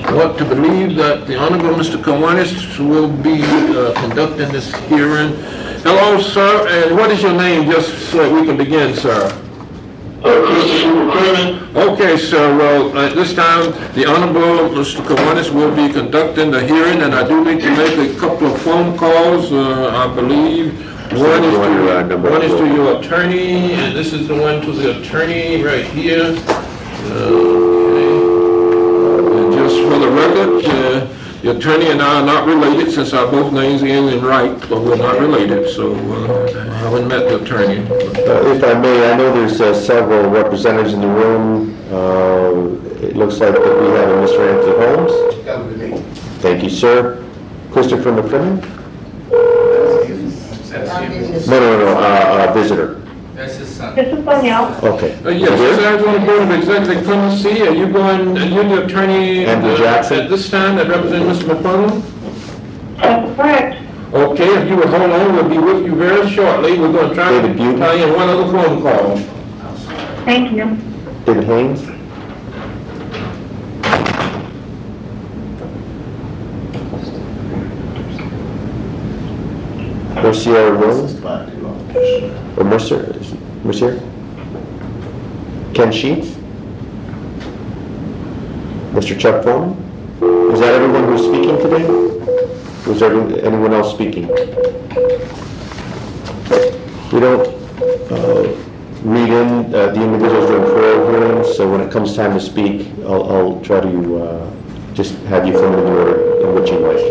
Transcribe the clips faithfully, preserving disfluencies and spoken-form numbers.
I want to believe that the Honorable Mister Kiwanis will be uh, conducting this hearing. Hello, sir, and what is your name, just so we can begin, sir? Uh, Christopher McCrimmon. Okay, sir. Well, at this time, the Honorable Mister Kiwanis will be conducting the hearing, and I do need to make a couple of phone calls, uh, I believe. One is, to, one is to your attorney, and this is the one to the attorney right here. Okay. And just for the record, uh, the attorney and I are not related, since our both names end in Wright, but we're not related, so uh, I haven't met the attorney. Uh, if I may, I know there's uh, several representatives in the room. Uh, it looks like that we have a Mister Anthony Holmes. That would be me. Thank you, sir. Christopher McCrimmon? No, no, no, uh, uh, visitor. That's his son. This is Danielle. Okay. Uh, yes, sir, I was on the board of executive clemency. Are you going, are you the attorney Andrew uh, Jackson? at this time that represents Mister McClellan? That's correct. Okay, if you would hold on, we'll be with you very shortly. We're going to try David to Butte. tie in one other phone call. Thank you. David Haynes? Mercier Williams? Or Mercer? Mercier? Ken Sheets? Mister Chuck Foreman? Is that everyone who's speaking today? Was there anyone else speaking? We don't uh, read in uh, the individuals during parole hearings, so when it comes time to speak, I'll, I'll try to uh, just have you come in the order in which you wish.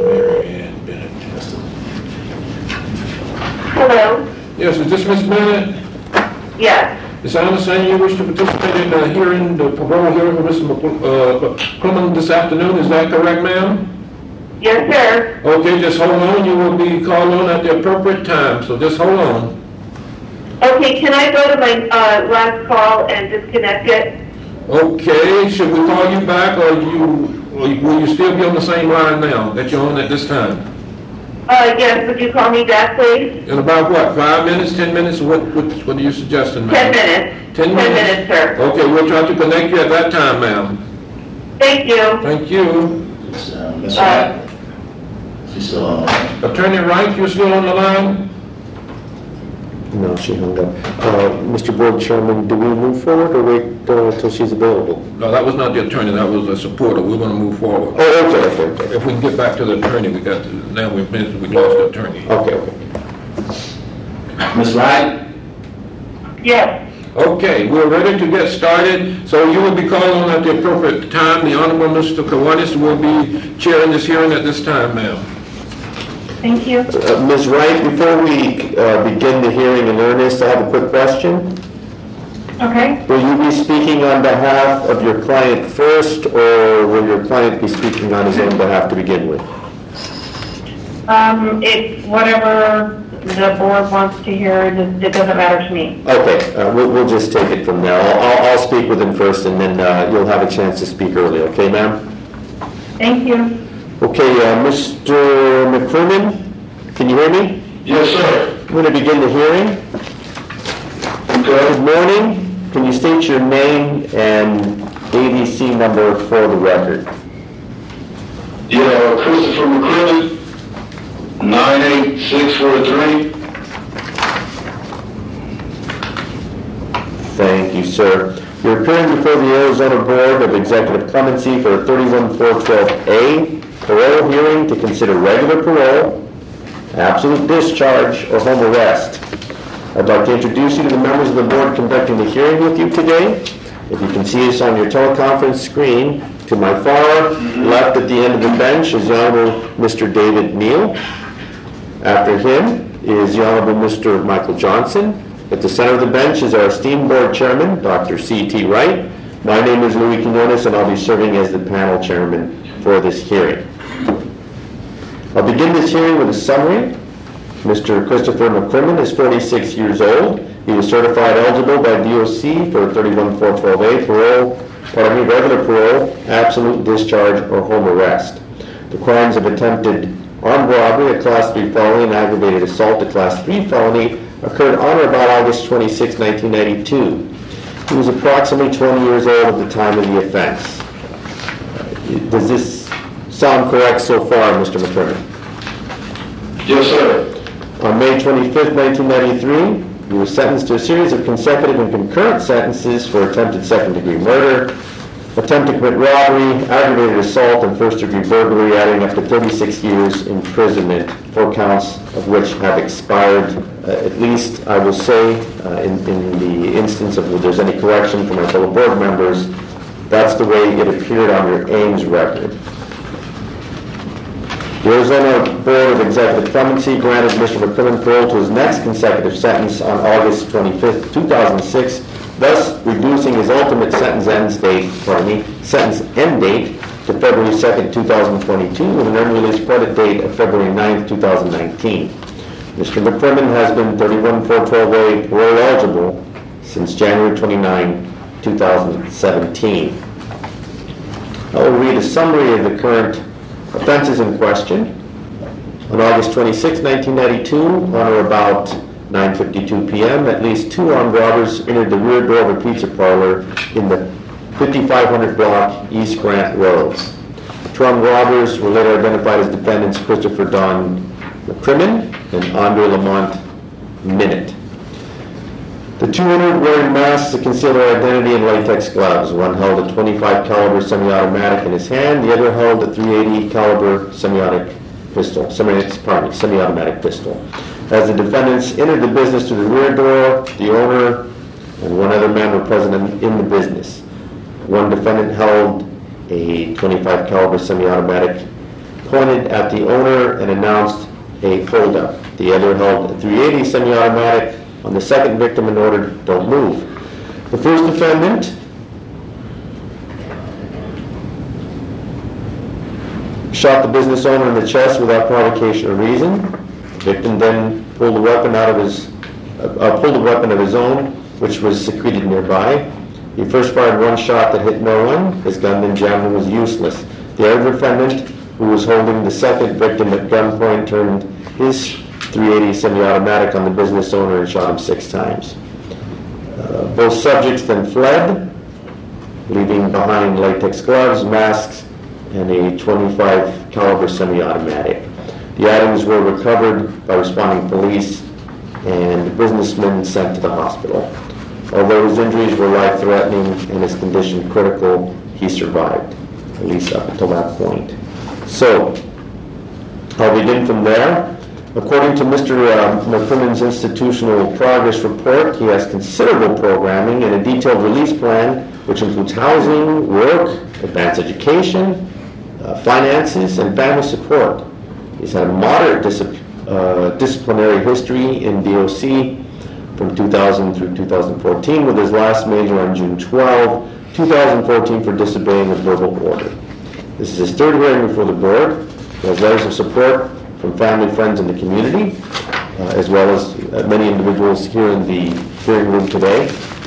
Hello? Yes, is this Miz Bennett? Yes. Is I understand you wish to participate in the hearing, the parole hearing for Mister McClellan this afternoon? Is that correct, ma'am? Yes, sir. Okay, just hold on. You will be called on at the appropriate time, so just hold on. Okay, can I go to my uh, last call and disconnect it? Okay, should we call you back, or you, or will you still be on the same line now that you're on at this time? Uh, yes, would you call me back, please? In about what, five minutes, ten minutes? What, what, what are you suggesting, ma'am? Ten minutes. Ten minutes? Ten minutes, sir. Okay, we'll try to connect you at that time, ma'am. Thank you. Thank you. It's, uh, Miss Uh, Wright. She's still on. Attorney Wright, you're still on the line? No, she hung up. Uh, Mister Board Chairman, do we move forward or wait uh, till she's available? No, that was not the attorney, that was a supporter. We're gonna move forward. Oh, okay, okay, okay. If we can get back to the attorney, we got, to, now we've been, we lost the attorney. Okay, okay. Miss Wright? Yes. Okay, we're ready to get started. So you will be called on at the appropriate time. The Honorable Mister Kiwanis will be chairing this hearing at this time, ma'am. Thank you. Uh, Miz Wright, before we uh, begin the hearing in earnest, I have a quick question. Okay. Will you be speaking on behalf of your client first, or will your client be speaking on his own behalf to begin with? Um, it's whatever the board wants to hear. It it doesn't matter to me. Okay, uh, we'll, we'll just take it from there. I'll, I'll, I'll speak with him first, and then uh, you'll have a chance to speak early, okay, ma'am? Thank you. Okay, uh, Mister McCrimmon, can you hear me? Yes, sir. I'm going to begin the hearing. Good morning. Can you state your name and A D C number for the record? Yeah, Christopher McCrimmon, nine eight six four three. Thank you, sir. You're appearing before the Arizona Board of Executive Clemency for a thirty-one four twelve A parole hearing to consider regular parole, absolute discharge, or home arrest. I'd like to introduce you to the members of the board conducting the hearing with you today. If you can see us on your teleconference screen, to my far left at the end of the bench is the Honorable Mister David Neal. After him is the Honorable Mister Michael Johnson. At the center of the bench is our esteemed board chairman, Doctor C T Wright. My name is Louis Quinones, and I'll be serving as the panel chairman for this hearing. I'll begin this hearing with a summary. Mister Christopher McCrimmon is forty-six years old. He was certified eligible by D O C for thirty-one four twelve A parole, pardon me, regular parole, absolute discharge, or home arrest. The crimes of attempted armed robbery, a class three felony, and aggravated assault, a class three felony, occurred on or about August twenty-sixth, nineteen ninety-two. He was approximately twenty years old at the time of the offense. Does this Sound correct so far, Mister McCrimmon? Yes, sir. On May twenty-fifth, nineteen ninety-three, he was sentenced to a series of consecutive and concurrent sentences for attempted second-degree murder, attempt to commit robbery, aggravated assault, and first-degree burglary, adding up to thirty-six years imprisonment, four counts of which have expired. Uh, at least, I will say, uh, in, in the instance of if there's any correction from my fellow board members, that's the way it appeared on your Ames record. The Arizona Board of Executive Clemency granted Mister McCrimmon parole to his next consecutive sentence on August twenty-fifth, two thousand six, thus reducing his ultimate sentence end date, pardon me, sentence end date to February second, two thousand twenty-two, with an early release credit date of February ninth, two thousand nineteen. Mister McCrimmon has been thirty-one four twelve A parole eligible since January twenty-ninth, two thousand seventeen. I will read a summary of the current offenses in question. On August twenty-sixth, nineteen ninety-two, on or about nine fifty-two p m, at least two armed robbers entered the rear door of a pizza parlor in the fifty-five hundred block East Grant Road. Two armed robbers were later identified as defendants Christopher Don McCrimmon and Andre Lamont Minute. The two entered wearing masks to conceal their identity and latex gloves. One held a twenty-five caliber semi-automatic in his hand, the other held a three eighty caliber semi-automatic pistol, semi, pardon me, semi-automatic pistol. As the defendants entered the business through the rear door, the owner and one other man were present in, in the business. One defendant held a twenty-five caliber semi-automatic pointed at the owner and announced a holdup. The other held a three eighty semi-automatic on the second victim and ordered, "Don't move." The first defendant shot the business owner in the chest without provocation or reason. The victim then pulled a weapon out of his, uh, pulled a weapon of his own, which was secreted nearby. He first fired one shot that hit no one. His gun then jammed and was useless. The other defendant, who was holding the second victim at gunpoint, turned his three eighty semi-automatic on the business owner and shot him six times. Uh, both subjects then fled, leaving behind latex gloves, masks, and a twenty-five caliber semi-automatic. The items were recovered by responding police and the businessman sent to the hospital. Although his injuries were life-threatening and his condition critical, he survived, at least up until that point. So, I'll begin from there. According to Mister Uh, McCrimmon's institutional progress report, he has considerable programming and a detailed release plan, which includes housing, work, advanced education, uh, finances, and family support. He's had a moderate dis uh, disciplinary history in D O C from two thousand through two thousand fourteen, with his last major on June twelfth, two thousand fourteen for disobeying a verbal order. This is his third hearing before the board. He has letters of support from family, friends, and the community, uh, as well as uh, many individuals here in the hearing room today.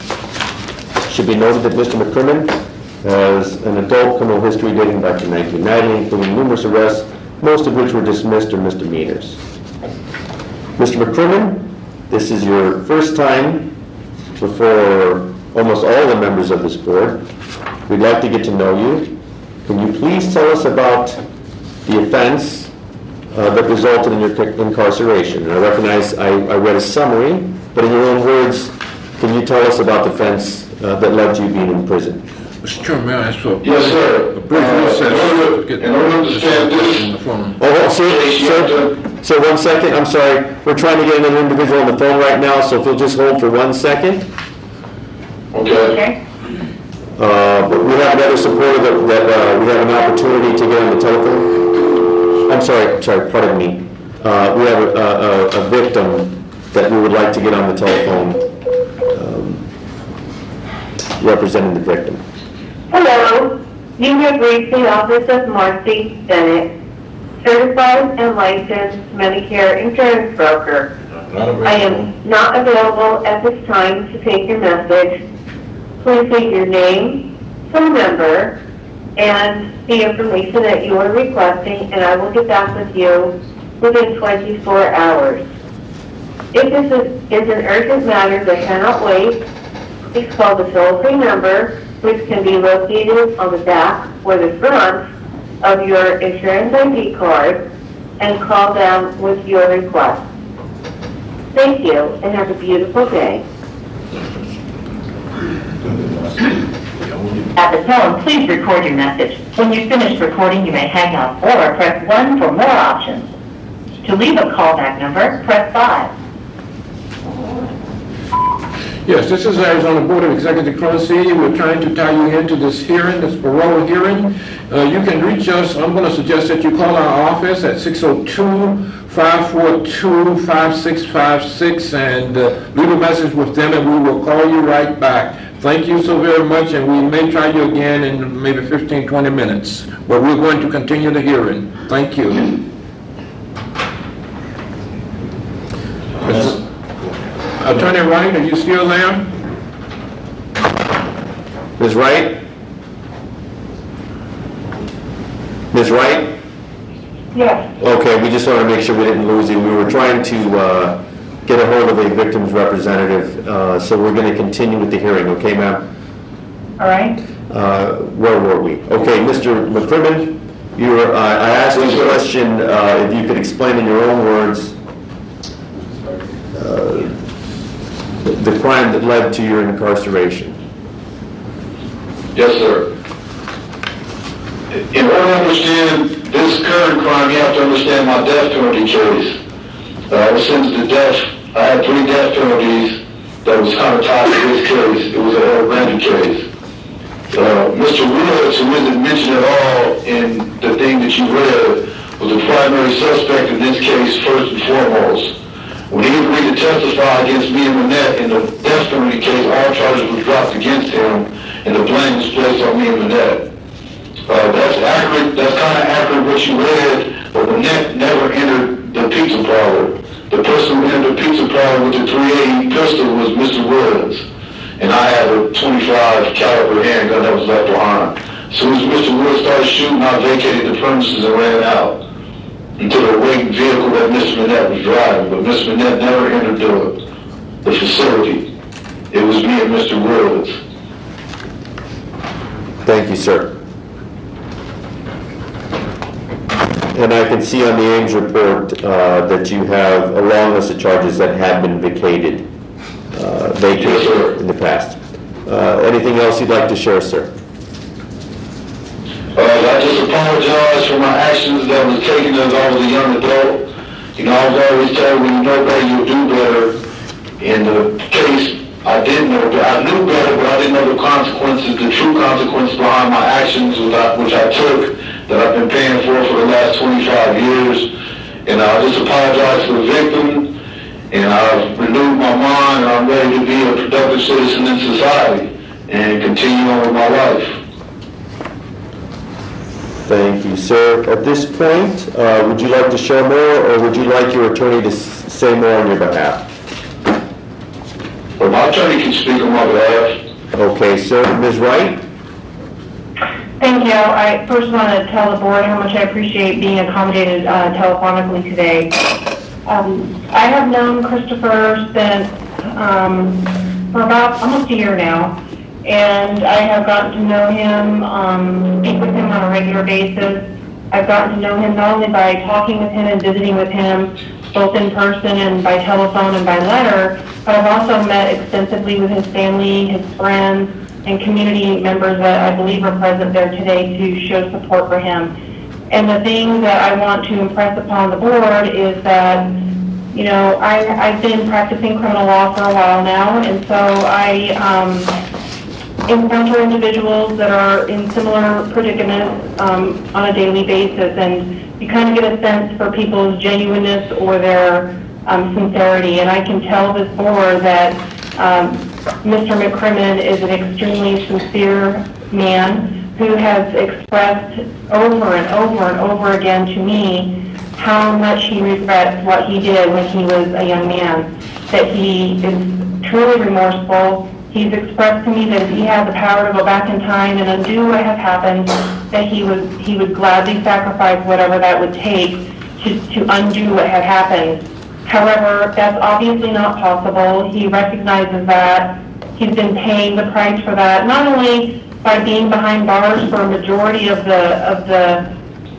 It should be noted that Mister McCrimmon has an adult criminal history dating back to nineteen ninety, including numerous arrests, most of which were dismissed or misdemeanors. Mister McCrimmon, this is your first time before almost all the members of this board. We'd like to get to know you. Can you please tell us about the offense Uh, that resulted in your incarceration? And I recognize I, I read a summary, but in your own words, can you tell us about the offense uh, that led to you being in prison? Mister Chairman, may I ask for Yes, sir. a brief Uh, recess in order- to get in order to understand this- in the form? Oh, oh, sir, sir, sir, one second, I'm sorry. We're trying to get another individual on the phone right now, so if you'll just hold for one second. Okay. Okay? Uh, but we have another supporter that, that uh, we have an opportunity to get on the telephone. I'm sorry, sorry, pardon me. Uh, we have a, a, a victim that we would like to get on the telephone, um, representing the victim. Hello, you have reached the office of Marcy Bennett, certified and licensed Medicare insurance broker. I am not available at this time to take your message. Please leave your name, phone number, and the information that you are requesting, and I will get back with you within twenty-four hours. If this is, is an urgent matter that cannot wait, please call the toll-free number, which can be located on the back or the front of your insurance I D card and call them with your request. Thank you, and have a beautiful day. At the tone, please record your message. When you finish recording, you may hang up or press one for more options. To leave a callback number, press five. Yes, this is Arizona Board of Executive Clemency. We're trying to tie you into this hearing, this parole hearing. Uh, you can reach us. I'm going to suggest that you call our office at six oh two, five four two, five six five six and uh, leave a message with them, and we will call you right back. Thank you so very much, and we may try you again in maybe fifteen, twenty minutes. But we're going to continue the hearing. Thank you. Attorney Wright, are you still there? Miz Wright? Miz Wright? Yes. Okay, we just want to make sure we didn't lose you. We were trying to uh, get a hold of a victim's representative, uh, so we're going to continue with the hearing, okay, ma'am? All right. Uh, where were we? Okay, Mister McCrimmon, you were, uh, I asked you a question, uh, if you could explain in your own words uh, the crime that led to your incarceration. Yes, sir. In order to understand this current crime, you have to understand my death penalty case. Uh, I was sentenced to death. I had three death penalties that was kind of tied to this case. It was a El Grande case. Uh, Mister Woods, who isn't mentioned at all in the thing that you read, was the primary suspect in this case first and foremost. When he agreed to testify against me and Manette in the death penalty case, all charges were dropped against him, and the blame was placed on me and Manette. Uh, that's accurate, that's kind of accurate what you read, but Manette never entered the pizza parlor. The person who entered the pizza parlor with the three eighty pistol was Mister Woods, and I had a twenty-five caliber handgun that was left behind. As soon as Mister Woods started shooting, I vacated the premises and ran out into the waiting vehicle that Mister Manette was driving, but Mister Manette never entered the, the facility. It was me and Mister Woods. Thank you, sir. And I can see on the Ames report uh, that you have a long list of charges that have been vacated, uh, vacated Yes, sir. in the past. Uh, anything else you'd like to share, sir? Uh, I just apologize for my actions that was taken as I was a young adult. You know, I was always told when you know better, you'll do better. In the case, I did know, but I knew better, but I didn't know the consequences, the true consequences behind my actions, which I, which I took, that I've been paying for for the last twenty-five years. And I just apologize to the victim, and I've renewed my mind, and I'm ready to be a productive citizen in society and continue on with my life. Thank you, sir. At this point, uh, would you like to share more, or would you like your attorney to s- say more on your behalf? Well, my attorney can speak on my behalf. Okay, sir. Miz Wright? Thank you. I first want to tell the board how much I appreciate being accommodated uh, telephonically today. Um, I have known Christopher since um, for about almost a year now, and I have gotten to know him, um, speak with him on a regular basis. I've gotten to know him not only by talking with him and visiting with him, both in person and by telephone and by letter, but I've also met extensively with his family, his friends, and community members that I believe are present there today to show support for him. And the thing that I want to impress upon the board is that, you know, I, I've been practicing criminal law for a while now, and so I um, encounter individuals that are in similar predicaments um, on a daily basis, and you kind of get a sense for people's genuineness or their um, sincerity. And I can tell this board that um, Mister McCrimmon is an extremely sincere man who has expressed over and over and over again to me how much he regrets what he did when he was a young man, that he is truly remorseful. He's expressed to me that if he had the power to go back in time and undo what has happened, that he would he would gladly sacrifice whatever that would take to, to undo what had happened. However, that's obviously not possible. He recognizes that. He's been paying the price for that, not only by being behind bars for a majority of the of the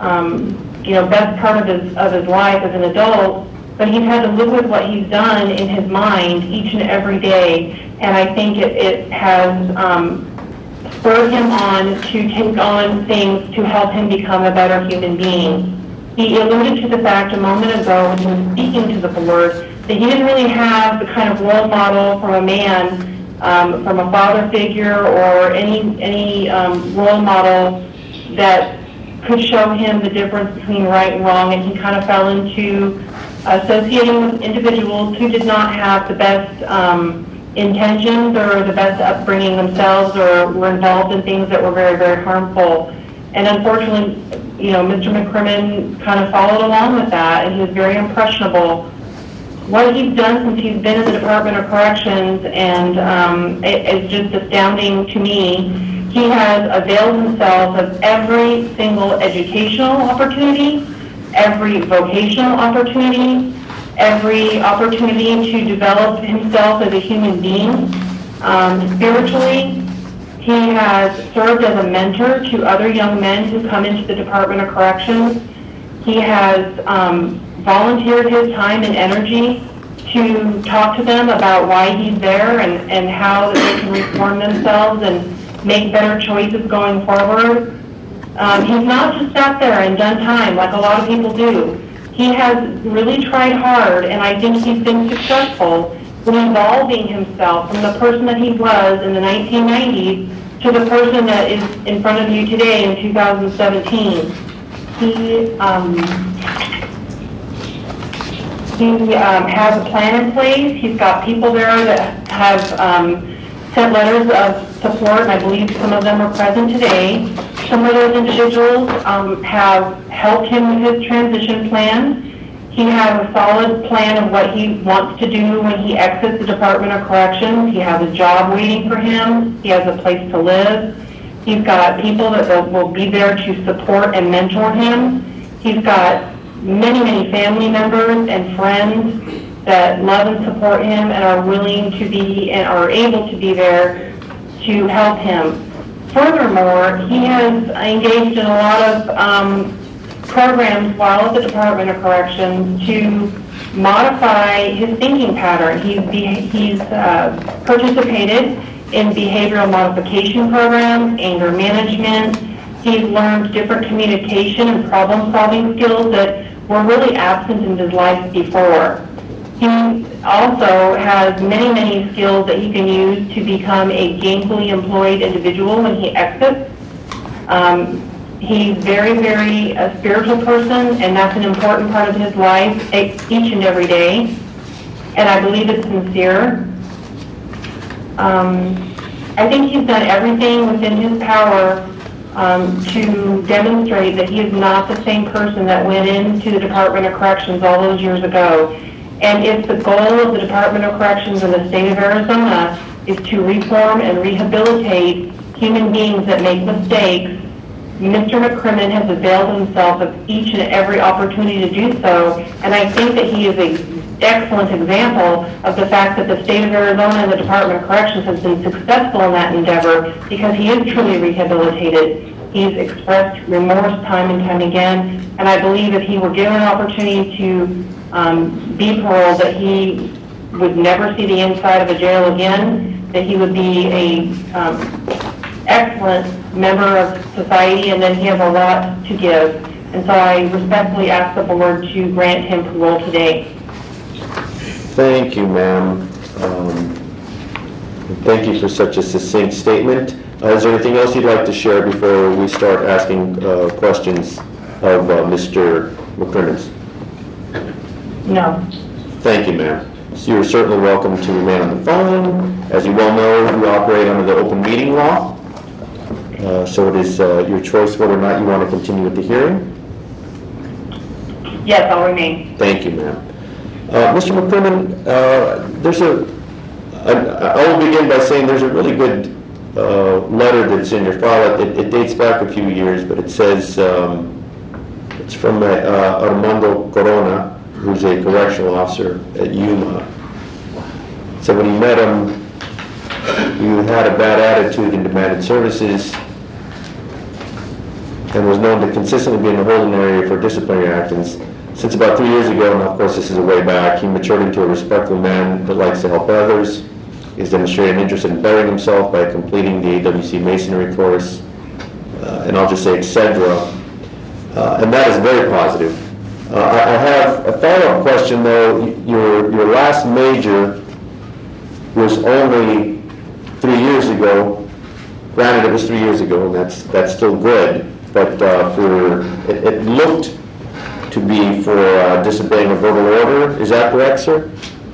um, you know, best part of his, of his life as an adult, but he's had to live with what he's done in his mind each and every day, and I think it, it has um, spurred him on to take on things to help him become a better human being. He alluded to the fact a moment ago when he was speaking to the board that he didn't really have the kind of role model from a man, um, from a father figure or any, any um, role model that could show him the difference between right and wrong, and he kind of fell into associating with individuals who did not have the best um, intentions or the best upbringing themselves, or were involved in things that were very, very harmful. And unfortunately, you know, Mister McCrimmon kind of followed along with that, and he was very impressionable. What he's done since he's been in the Department of Corrections, and um, it, it's just astounding to me. He has availed himself of every single educational opportunity, every vocational opportunity, every opportunity to develop himself as a human being. Um, spiritually, he has served as a mentor to other young men who come into the Department of Corrections. He has um, volunteered his time and energy to talk to them about why he's there and, and how they can reform themselves and make better choices going forward. Um, he's not just sat there and done time like a lot of people do. He has really tried hard, and I think he's been successful in evolving himself from the person that he was in the nineteen nineties to the person that is in front of you today in two thousand seventeen. He, um, he um, has a plan in place. He's got people there that have um, sent letters of support, and I believe some of them are present today. Some of those individuals um, have helped him with his transition plan. He has a solid plan of what he wants to do when he exits the Department of Corrections. He has a job waiting for him. He has a place to live. He's got people that will, will be there to support and mentor him. He's got many, many family members and friends that love and support him and are willing to be and are able to be there to help him. Furthermore, he has engaged in a lot of um, programs while at the Department of Corrections to modify his thinking pattern. He's, he's uh, participated in behavioral modification programs, anger management. He's learned different communication and problem-solving skills that were really absent in his life before. He also has many, many skills that he can use to become a gainfully employed individual when he exits. Um, he's very, very a spiritual person, and that's an important part of his life each and every day. And I believe it's sincere. Um, I think he's done everything within his power um, to demonstrate that he is not the same person that went into the Department of Corrections all those years ago. And if the goal of the Department of Corrections in the state of Arizona is to reform and rehabilitate human beings that make mistakes, Mister McCrimmon has availed himself of each and every opportunity to do so. And I think that he is an excellent example of the fact that the state of Arizona and the Department of Corrections has been successful in that endeavor because he is truly rehabilitated. He's expressed remorse time and time again. And I believe if he were given an opportunity to Um, be paroled, that he would never see the inside of a jail again, that he would be a um, excellent member of society, and that he has a lot to give. And so I respectfully ask the board to grant him parole today. Thank you, ma'am. Um, thank you for such a succinct statement. Uh, is there anything else you'd like to share before we start asking uh, questions of uh, Mister McCrimmon? No. Thank you, ma'am. So you're certainly welcome to remain on the phone. As you well know, we operate under the open meeting law. Uh, so it is uh, your choice whether or not you want to continue with the hearing. Yes, I'll remain. Thank you, ma'am. Uh, Mister McCrimmon, uh, there's a, a, I will begin by saying there's a really good uh, letter that's in your file. It, it dates back a few years, but it says, um, it's from uh, uh, Armando Corona, who's a correctional officer at Yuma. So when you met him, you had a bad attitude and demanded services. and was known to consistently be in the holding area for disciplinary actions. Since about three years ago, and of course this is a way back, he matured into a respectful man that likes to help others. He's demonstrated an interest in bettering himself by completing the A W C masonry course, uh, and I'll just say et cetera. Uh, and that is very positive. Uh, I, I have a follow-up question though. Your, your last major was only three years ago. Granted, it was three years ago, and that's that's still good. But uh, for it, it looked to be for uh, disobeying a verbal order. Is that correct, sir?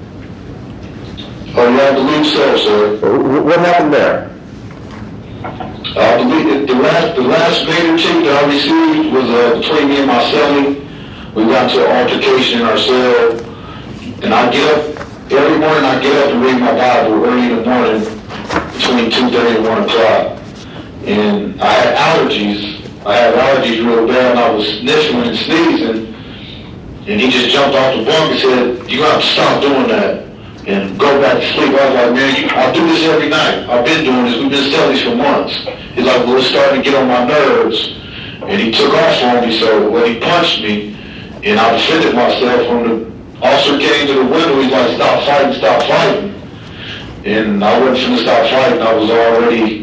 Oh, yeah, I believe so, sir. What happened there? I believe that the last, the last major ticket that I received was uh, between me and my cellie. We got into an altercation in our cell, and I get up, every morning I get up and read my Bible early in the morning between two thirty and one o'clock. And I had allergies. I had allergies real bad, and I was sniffling and sneezing. And he just jumped off the bunk and said, "You have to stop doing that and go back to sleep." I was like, "Man, you, I do this every night. I've been doing this. We've been selling this for months." He's like, "Well, it's starting to get on my nerves." And he took off on me, so well, he punched me, and I defended myself. When the officer came to the window, he's like, "Stop fighting, stop fighting." And I wasn't finna stop fighting. I was already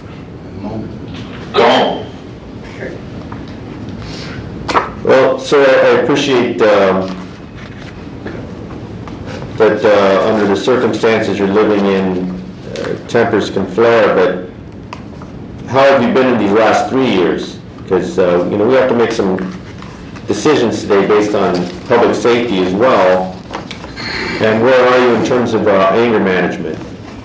gone. Well, sir, I appreciate um, that uh, under the circumstances you're living in, uh, tempers can flare, but how have you been in these last three years? Because, uh, you know, we have to make some decisions today based on public safety as well. And where are you in terms of uh, anger management?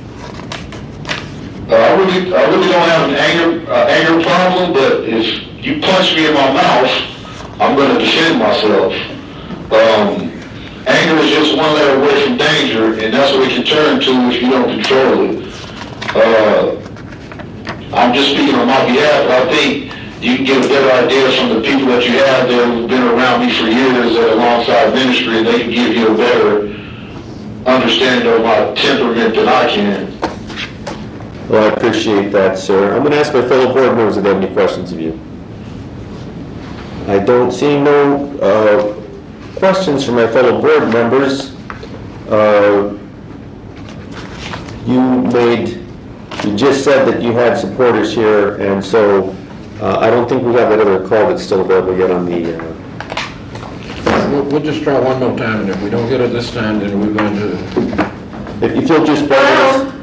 Uh, I really, I really don't have an anger, uh, anger problem, but if you punch me in my mouth, I'm going to defend myself. Um, anger is just one letter away from danger, and that's what it can turn to if you don't control it. Uh, I'm just speaking on my behalf, but I think you can get a better idea from the people that you have there who've been around me for years at alongside ministry, and they can give you a better understanding of my temperament than I can. Well, I appreciate that, sir. I'm going to ask my fellow board members if they have any questions of you. I don't see no uh, questions from my fellow board members. Uh, you made, you just said that you had supporters here, and so uh, I don't think we have that other call that's still available yet on the... Uh, We'll, we'll just try one more time, and if we don't get it this time, then we're going to... if, if you'll just bear with us.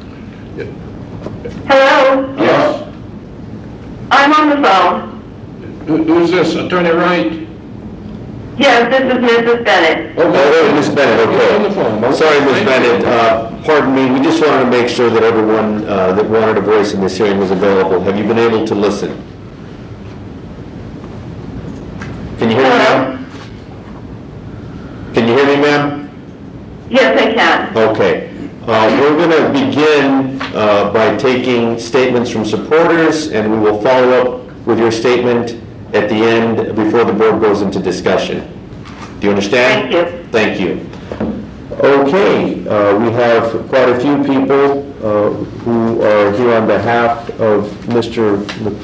Hello? Yes. I'm on the phone. Who, who's this, Attorney Wright? Yes, this is Missus Bennett. Oh, oh, Miz Bennett, You're on the okay. phone. Sorry, Miz Thank Bennett. you. Uh, pardon me, we just wanted to make sure that everyone uh, that wanted a voice in this hearing was available. Have you been able to listen? Can you hear me, Hello? ma'am? Can you hear me, ma'am? Yes, I can. Okay. Uh, we're going to begin uh, by taking statements from supporters, and we will follow up with your statement at the end before the board goes into discussion. Do you understand? Thank you. Thank you. Okay, uh, we have quite a few people uh, who are here on behalf of Mister Mc...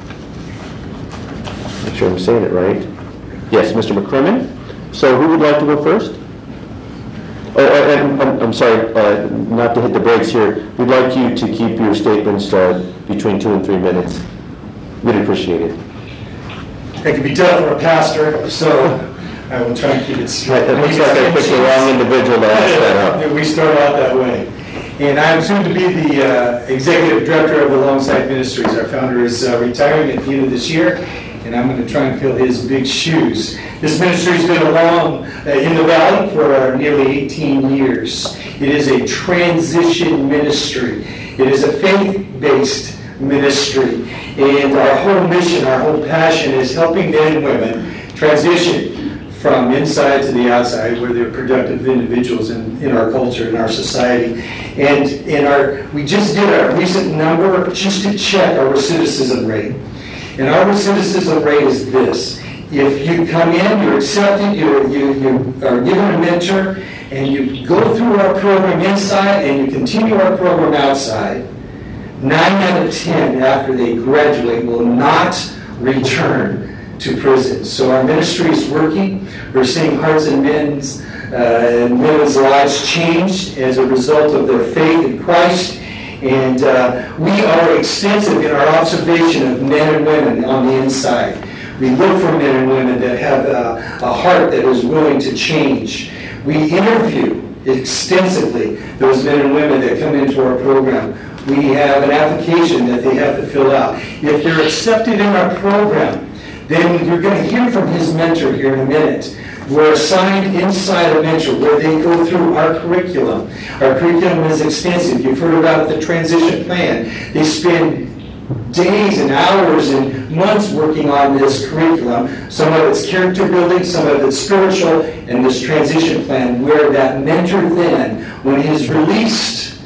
Make sure I'm saying it right. Yes, Mister McCrimmon. So who would like to go first? Oh, and I'm, I'm sorry, uh, not to hit the brakes here. We'd like you to keep your statements uh, between two and three minutes. We'd appreciate it. It can be tough for a pastor, so I will try and keep it straight. It looks like I picked the wrong individual to ask that up. We start out that way. And I'm soon to be the uh, executive director of Alongside Ministries. Our founder is uh, retiring at the end of this year, and I'm going to try and fill his big shoes. This ministry's been along uh, in the valley for uh, nearly eighteen years. It is a transition ministry. It is a faith-based ministry. And our whole mission, our whole passion is helping men and women transition from inside to the outside, where they're productive individuals in, in our culture, in our society. And in our, we just did a recent number just to check our recidivism rate. And our recidivism rate is this. If you come in, you're accepted, you, you, you are given a mentor, and you go through our program inside and you continue our program outside, nine out of ten after they graduate will not return to prison. So our ministry is working. We're seeing hearts and men's, uh, and women's lives changed as a result of their faith in Christ. And uh, we are extensive in our observation of men and women on the inside. We look for men and women that have a, a heart that is willing to change. We interview extensively those men and women that come into our program. We have an application that they have to fill out. If they're accepted in our program, then you're going to hear from his mentor here in a minute. We're assigned inside a mentor where they go through our curriculum. Our curriculum is extensive. You've heard about the transition plan. They spend days and hours and months working on this curriculum. Some of it's character building, some of it's spiritual, and this transition plan where that mentor then, when he's released,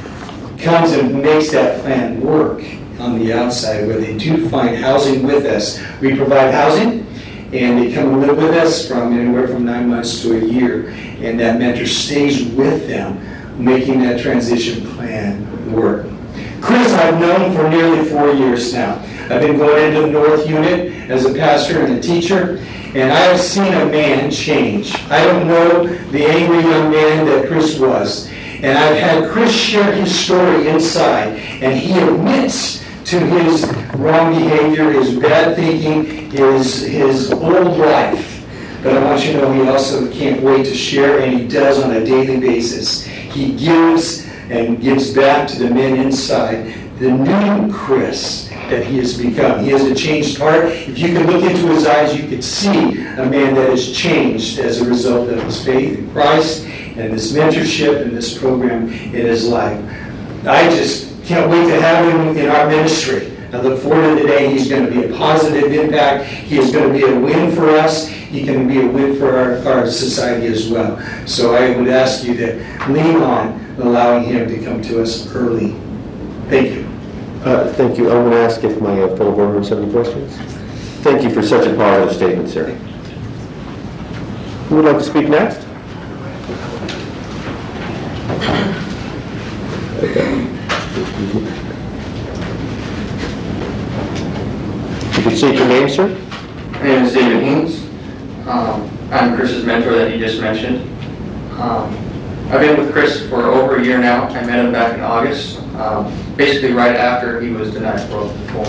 comes and makes that plan work on the outside where they do find housing with us. We provide housing, and they come and live with us from anywhere from nine months to a year, and that mentor stays with them, making that transition plan work. Chris, I've known for nearly four years now. I've been going into the North Unit as a pastor and a teacher, and I have seen a man change. I don't know the angry young man that Chris was, and I've had Chris share his story inside, and he admits to his wrong behavior, his bad thinking, his, his old life. But I want you to know he also can't wait to share, and he does on a daily basis. He gives and gives back to the men inside the new Chris that he has become. He has a changed heart. If you can look into his eyes, you can see a man that has changed as a result of his faith in Christ and this mentorship and this program in his life. I just can't wait to have him in our ministry. I look forward to the day he's going to be a positive impact. He is going to be a win for us. He can be a win for our, our society as well. So I would ask you to lean on allowing him to come to us early. Thank you. Uh, thank you. I want to ask if my uh, fellow board members have any questions. Thank you for such a positive statement, sir. Who would like to speak next? You can state your name, sir. My name is David Haynes. Um, I'm Chris's mentor that he just mentioned. Um, I've been with Chris for over a year now. I met him back in August, um, basically right after he was denied parole before.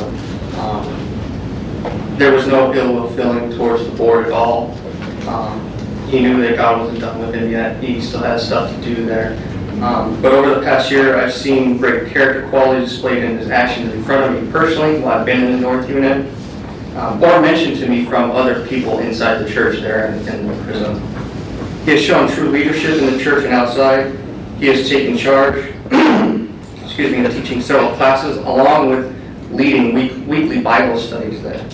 Um, there was no ill will feeling towards the board at all. Um, he knew that God wasn't done with him yet. He still had stuff to do there. Um, but over the past year, I've seen great character qualities displayed in his actions in front of me personally while I've been in the North Unit, um, or mentioned to me from other people inside the church there in, in the prison. He has shown true leadership in the church and outside. He has taken charge, excuse me, in teaching several classes, along with leading week, weekly Bible studies there.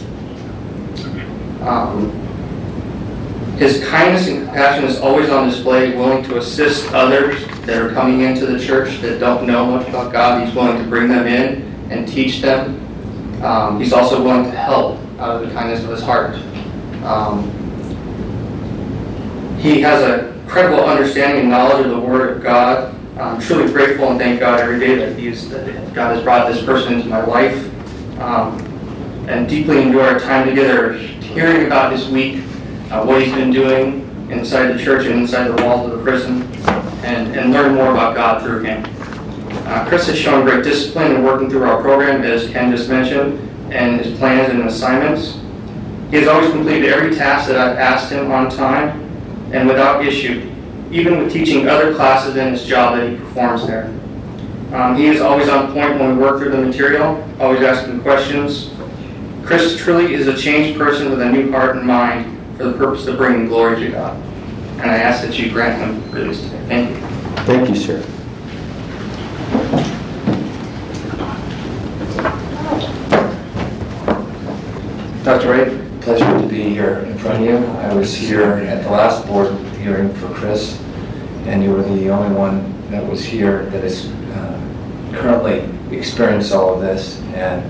Um, his kindness and compassion is always on display, willing to assist others that are coming into the church that don't know much about God. He's willing to bring them in and teach them. Um, he's also willing to help out of the kindness of his heart. Um, He has a credible understanding and knowledge of the Word of God. I'm truly grateful and thank God every day that, he's, that God has brought this person into my life. Um, and deeply enjoy our time together, hearing about his week, uh, what he's been doing inside the church and inside the walls of the prison, and, and learn more about God through him. Uh, Chris has shown great discipline in working through our program, as Ken just mentioned, and his plans and assignments. He has always completed every task that I've asked him on time and without issue, even with teaching other classes in his job that he performs there. Um, he is always on point when we work through the material, always asking questions. Chris truly is a changed person with a new heart and mind for the purpose of bringing glory to God. And I ask that you grant him release today. Thank you. Thank you, sir. Doctor Wright, pleasure to be here in front of you. I was here at the last board hearing for Chris, and you were the only one that was here that has uh, currently experienced all of this. And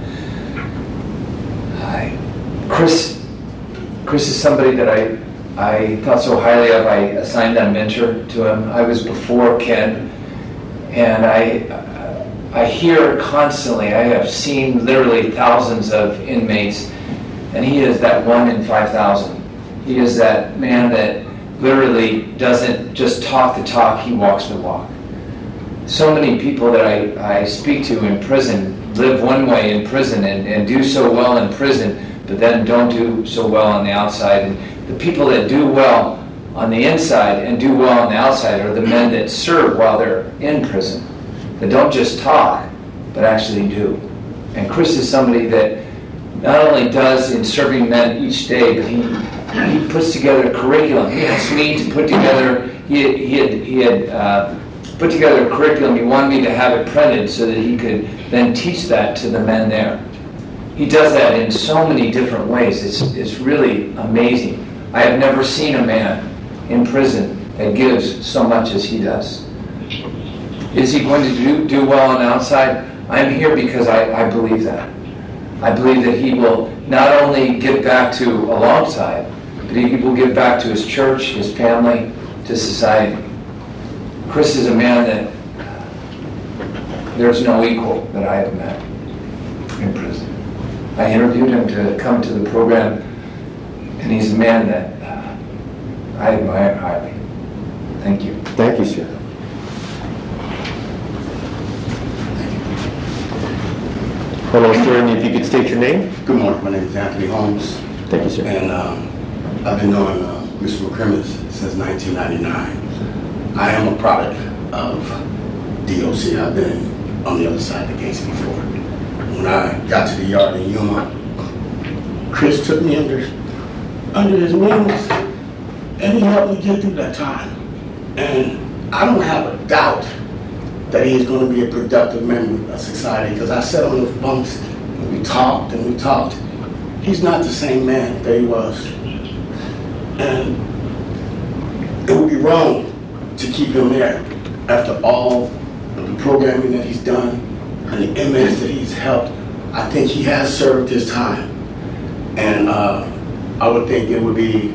I, Chris, Chris is somebody that I I thought so highly of. I assigned a mentor to him. I was before Ken, and I I hear constantly. I have seen literally thousands of inmates And he is that one in five thousand. He is that man that literally doesn't just talk the talk, he walks the walk. So many people that I, I speak to in prison live one way in prison and, and do so well in prison, but then don't do so well on the outside. And the people that do well on the inside and do well on the outside are the men that serve while they're in prison, that don't just talk, but actually do. And Chris is somebody that not only does in serving men each day, but he he puts together a curriculum. He asked me to put together, he had, he had, he had uh, put together a curriculum. He wanted me to have it printed so that he could then teach that to the men there. He does that in so many different ways. It's, it's really amazing. I have never seen a man in prison that gives so much as he does. Is he going to do, do well on the outside? I'm here because I, I believe that. I believe that he will not only give back to alongside, but he will give back to his church, his family, to society. Chris is a man that there's no equal that I have met in prison. I interviewed him to come to the program, and he's a man that uh, I admire highly. Thank you. Thank you, sir. Hello, sir, and if you could state your name. Good morning. My name is Anthony Holmes. Thank you, sir. And um, I've been knowing uh, Mister McCrimmons since nineteen ninety-nine. I am a product of D O C. I've been on the other side of the gates before. When I got to the yard in Yuma, Chris took me under, under his wings, and he helped me get through that time. And I don't have a doubt that he's going to be a productive member of society, because I sat on those bunks and we talked and we talked. He's not the same man that he was. And it would be wrong to keep him there after all of the programming that he's done and the inmates that he's helped. I think he has served his time. And uh, I would think it would be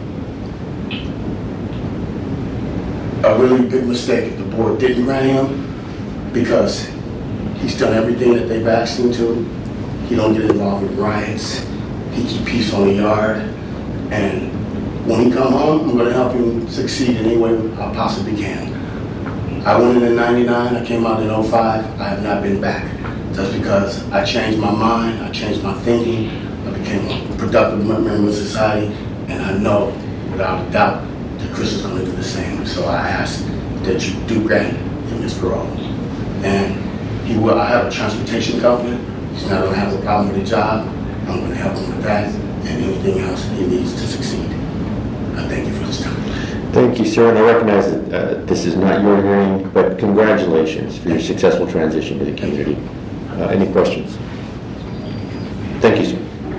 a really big mistake if the board didn't grant him, because he's done everything that they've asked him to. He don't get involved with riots. He keep peace on the yard. And when he come home, I'm going to help him succeed in any way I possibly can. I went in in ninety-nine, I came out in oh five, I have not been back. That's because I changed my mind, I changed my thinking, I became a productive member of society, and I know without a doubt that Chris is going to do the same. So I ask that you do grant him his parole. And he will. I have a transportation company. He's not going to have a problem with a job. I'm going to help him with that and anything else he needs to succeed. I thank you for this time. Thank you, sir. And I recognize that uh, this is not your hearing, but congratulations for your successful transition to the community. Uh, any questions? Thank you, sir.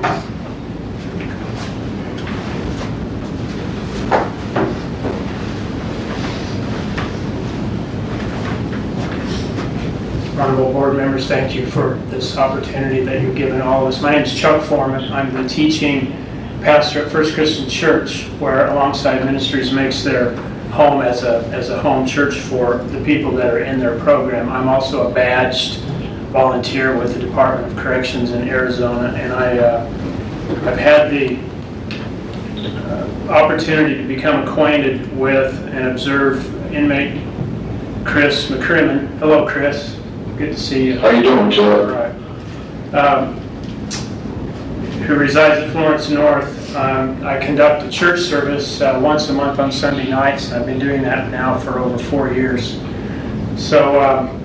Honorable board members, thank you for this opportunity that you've given all of us. My name is Chuck Foreman. I'm the teaching pastor at First Christian Church, where Alongside Ministries makes their home as a as a home church for the people that are in their program. I'm also a badged volunteer with the Department of Corrections in Arizona, and I uh, I've had the uh, opportunity to become acquainted with and observe inmate Chris McCrimmon. Hello, Chris. Good to see you. How you doing, Joe? All right. Um, who resides at Florence North. Um, I conduct a church service uh, once a month on Sunday nights. I've been doing that now for over four years. So, um,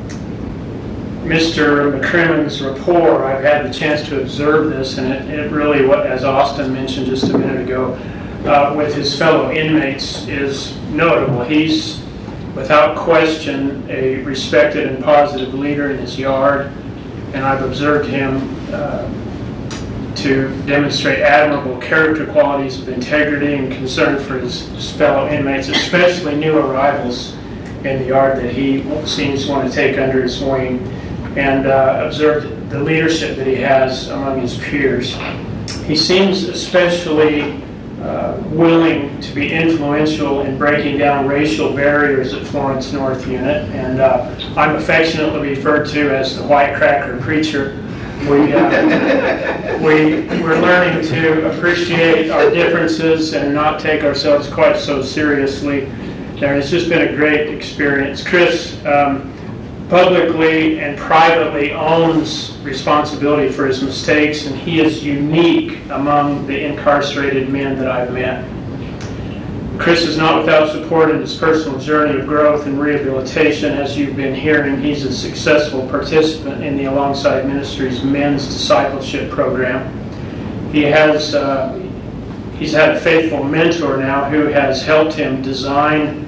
Mister McCrimmon's rapport, I've had the chance to observe this, and it, it really, what as Austin mentioned just a minute ago, uh, with his fellow inmates is notable. He's without question a respected and positive leader in his yard, and I've observed him uh, to demonstrate admirable character qualities of integrity and concern for his, his fellow inmates, especially new arrivals in the yard that he seems to want to take under his wing, and uh, observed the leadership that he has among his peers. He seems especially Uh, willing to be influential in breaking down racial barriers at Florence North Unit, and uh, I'm affectionately referred to as the White Cracker Preacher. We, uh, we, we're learning to appreciate our differences and not take ourselves quite so seriously. There has just been a great experience. Chris um, publicly and privately owns responsibility for his mistakes, and he is unique among the incarcerated men that I've met. Chris is not without support in his personal journey of growth and rehabilitation. As you've been hearing, he's a successful participant in the Alongside Ministries Men's Discipleship Program. He has, uh, he's had a faithful mentor now who has helped him design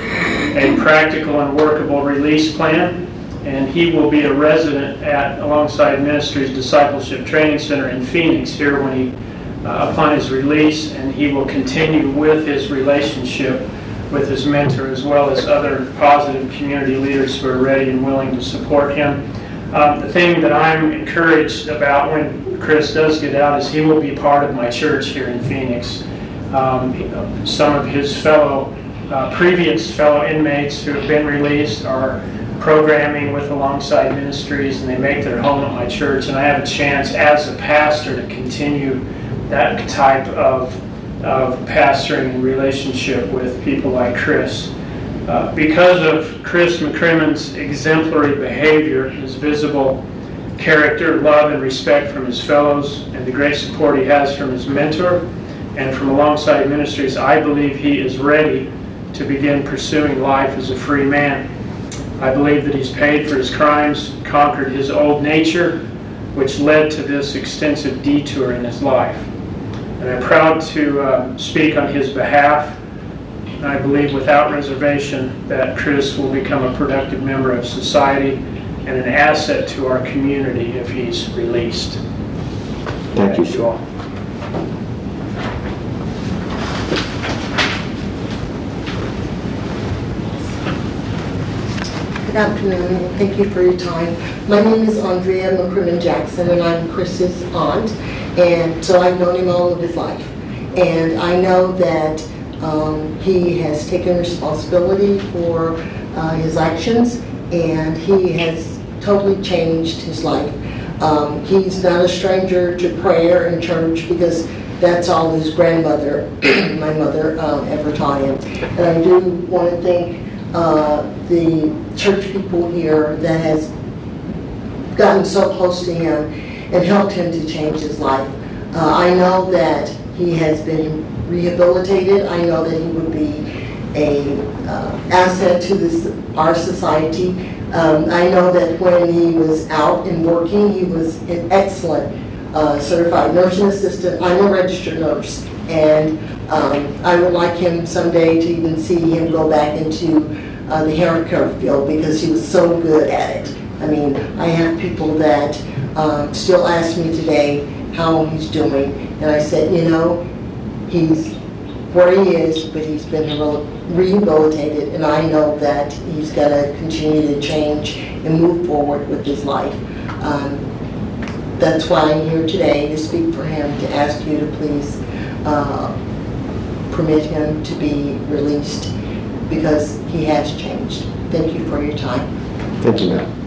a practical and workable release plan, and he will be a resident at Alongside Ministries Discipleship Training Center in Phoenix here when he Uh, upon his release, and he will continue with his relationship with his mentor as well as other positive community leaders who are ready and willing to support him. Um, the thing that I'm encouraged about when Chris does get out is he will be part of my church here in Phoenix. Um, some of his fellow, uh, previous fellow inmates who have been released are programming with Alongside Ministries, and they make their home at my church, and I have a chance as a pastor to continue that type of, of pastoring and relationship with people like Chris. Uh, because of Chris McCrimmon's exemplary behavior, his visible character, love, and respect from his fellows, and the great support he has from his mentor and from Alongside Ministries, I believe he is ready to begin pursuing life as a free man. I believe that he's paid for his crimes, conquered his old nature, which led to this extensive detour in his life. And I'm proud to uh, speak on his behalf. And I believe without reservation that Chris will become a productive member of society and an asset to our community if he's released. Thank you, Thank you all. Good afternoon. Thank you for your time. My name is Andrea McCrimmon Jackson, and I'm Chris's aunt. And so I've known him all of his life. And I know that um, he has taken responsibility for uh, his actions, and he has totally changed his life. Um, he's not a stranger to prayer and church because that's all his grandmother, my mother, um, ever taught him. And I do want to thank uh, the church people here that has gotten so close to him and helped him to change his life. Uh, I know that he has been rehabilitated. I know that he would be a uh, asset to this our society. Um, I know that when he was out and working, he was an excellent uh, certified nursing assistant. I'm a registered nurse, and um, I would like him someday to even see him go back into uh, the healthcare field because he was so good at it. I mean, I have people that um, still ask me today how he's doing, and I said, you know, he's where he is, but he's been rehabilitated, and I know that he's got to continue to change and move forward with his life. Um, that's why I'm here today, to speak for him, to ask you to please uh, permit him to be released, because he has changed. Thank you for your time. Thank you, ma'am.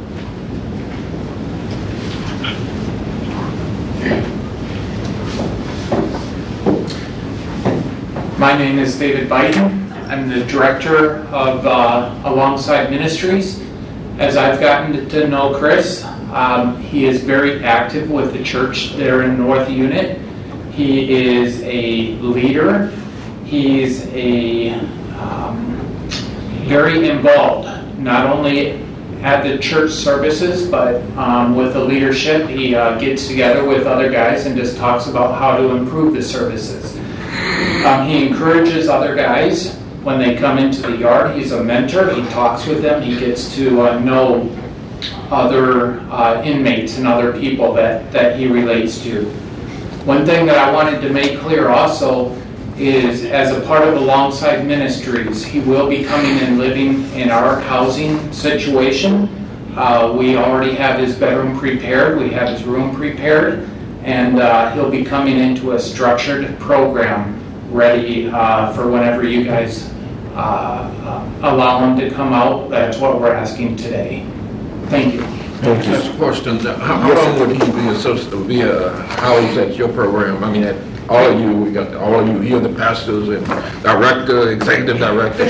My name is David Biden. I'm the director of uh, Alongside Ministries. As I've gotten to know Chris, um, he is very active with the church there in North Unit. He is a leader. He's a um, very involved, not only at the church services, but um, with the leadership. He uh, gets together with other guys and just talks about how to improve the services. Um, he encourages other guys when they come into the yard. He's a mentor. He talks with them. He gets to uh, know other uh, inmates and other people that, that he relates to. One thing that I wanted to make clear also is, as a part of Alongside Ministries, he will be coming and living in our housing situation. Uh, we already have his bedroom prepared. We have his room prepared. And uh, he'll be coming into a structured program ready uh, for whenever you guys uh, uh, allow him to come out. That's what we're asking today. Thank you. Thank you. Just a question, how, how long would he be associated, be a house at your program? I mean, at all of you, we got all of you here, the pastors and director, executive director.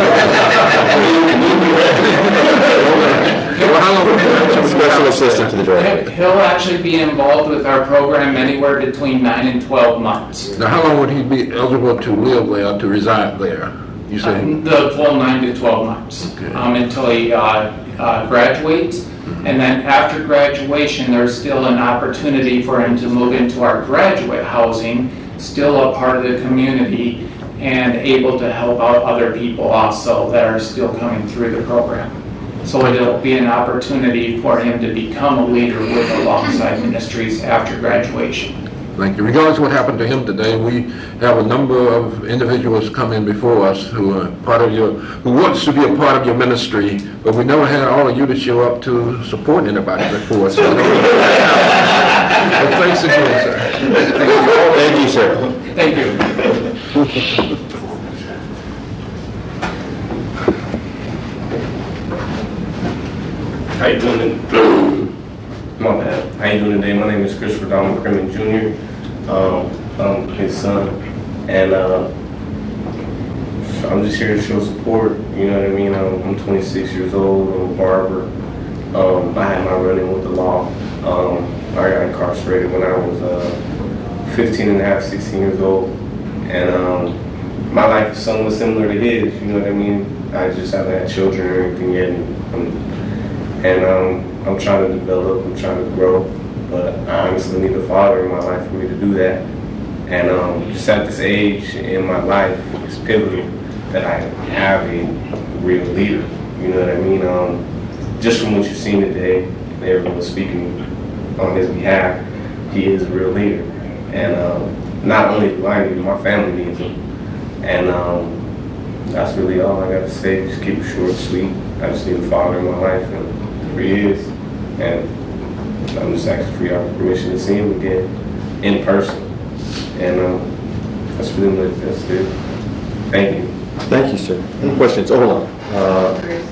Well, how long would he be Special assistant to the director. He'll actually be involved with our program anywhere between nine and twelve months. Now, how long would he be eligible to live there, to reside there? You said Um, The full nine to twelve months, Okay. um, until he uh, uh, graduates. And then after graduation, there's still an opportunity for him to move into our graduate housing, still a part of the community, and able to help out other people also that are still coming through the program. So it'll be an opportunity for him to become a leader with Alongside Ministries after graduation. Thank you. Regardless of what happened to him today, we have a number of individuals come in before us who are part of your, who wants to be a part of your ministry, but we never had all of you to show up to support anybody before. So, but thanks again, sir. Thank you, sir. Thank you. How you doing? My bad. How you doing today? My name is Christopher Donald McCrimmon Junior Um, I'm his son, and uh, I'm just here to show support. You know what I mean? I'm, I'm twenty-six years old. I'm a barber. Um, I had my run-in with the law. Um, I got incarcerated when I was uh, fifteen and a half, sixteen years old, and um, my life is somewhat similar to his. You know what I mean? I just haven't had children or anything yet, and I'm, and um, I'm trying to develop, I'm trying to grow, but I honestly need a father in my life for me to do that. And um, just at this age in my life, it's pivotal that I have a real leader. You know what I mean? Um, just from what you've seen today, everyone was speaking on his behalf, he is a real leader. And um, not only do I need him, my family needs him. And um, that's really all I got to say. Just keep it short and sweet. I just need a father in my life, and here he is. And I'm just asking for your permission to see him again in person. And um, that's really much, that's it. Thank you. Thank you, sir. Any questions? Oh, hold on. Uh,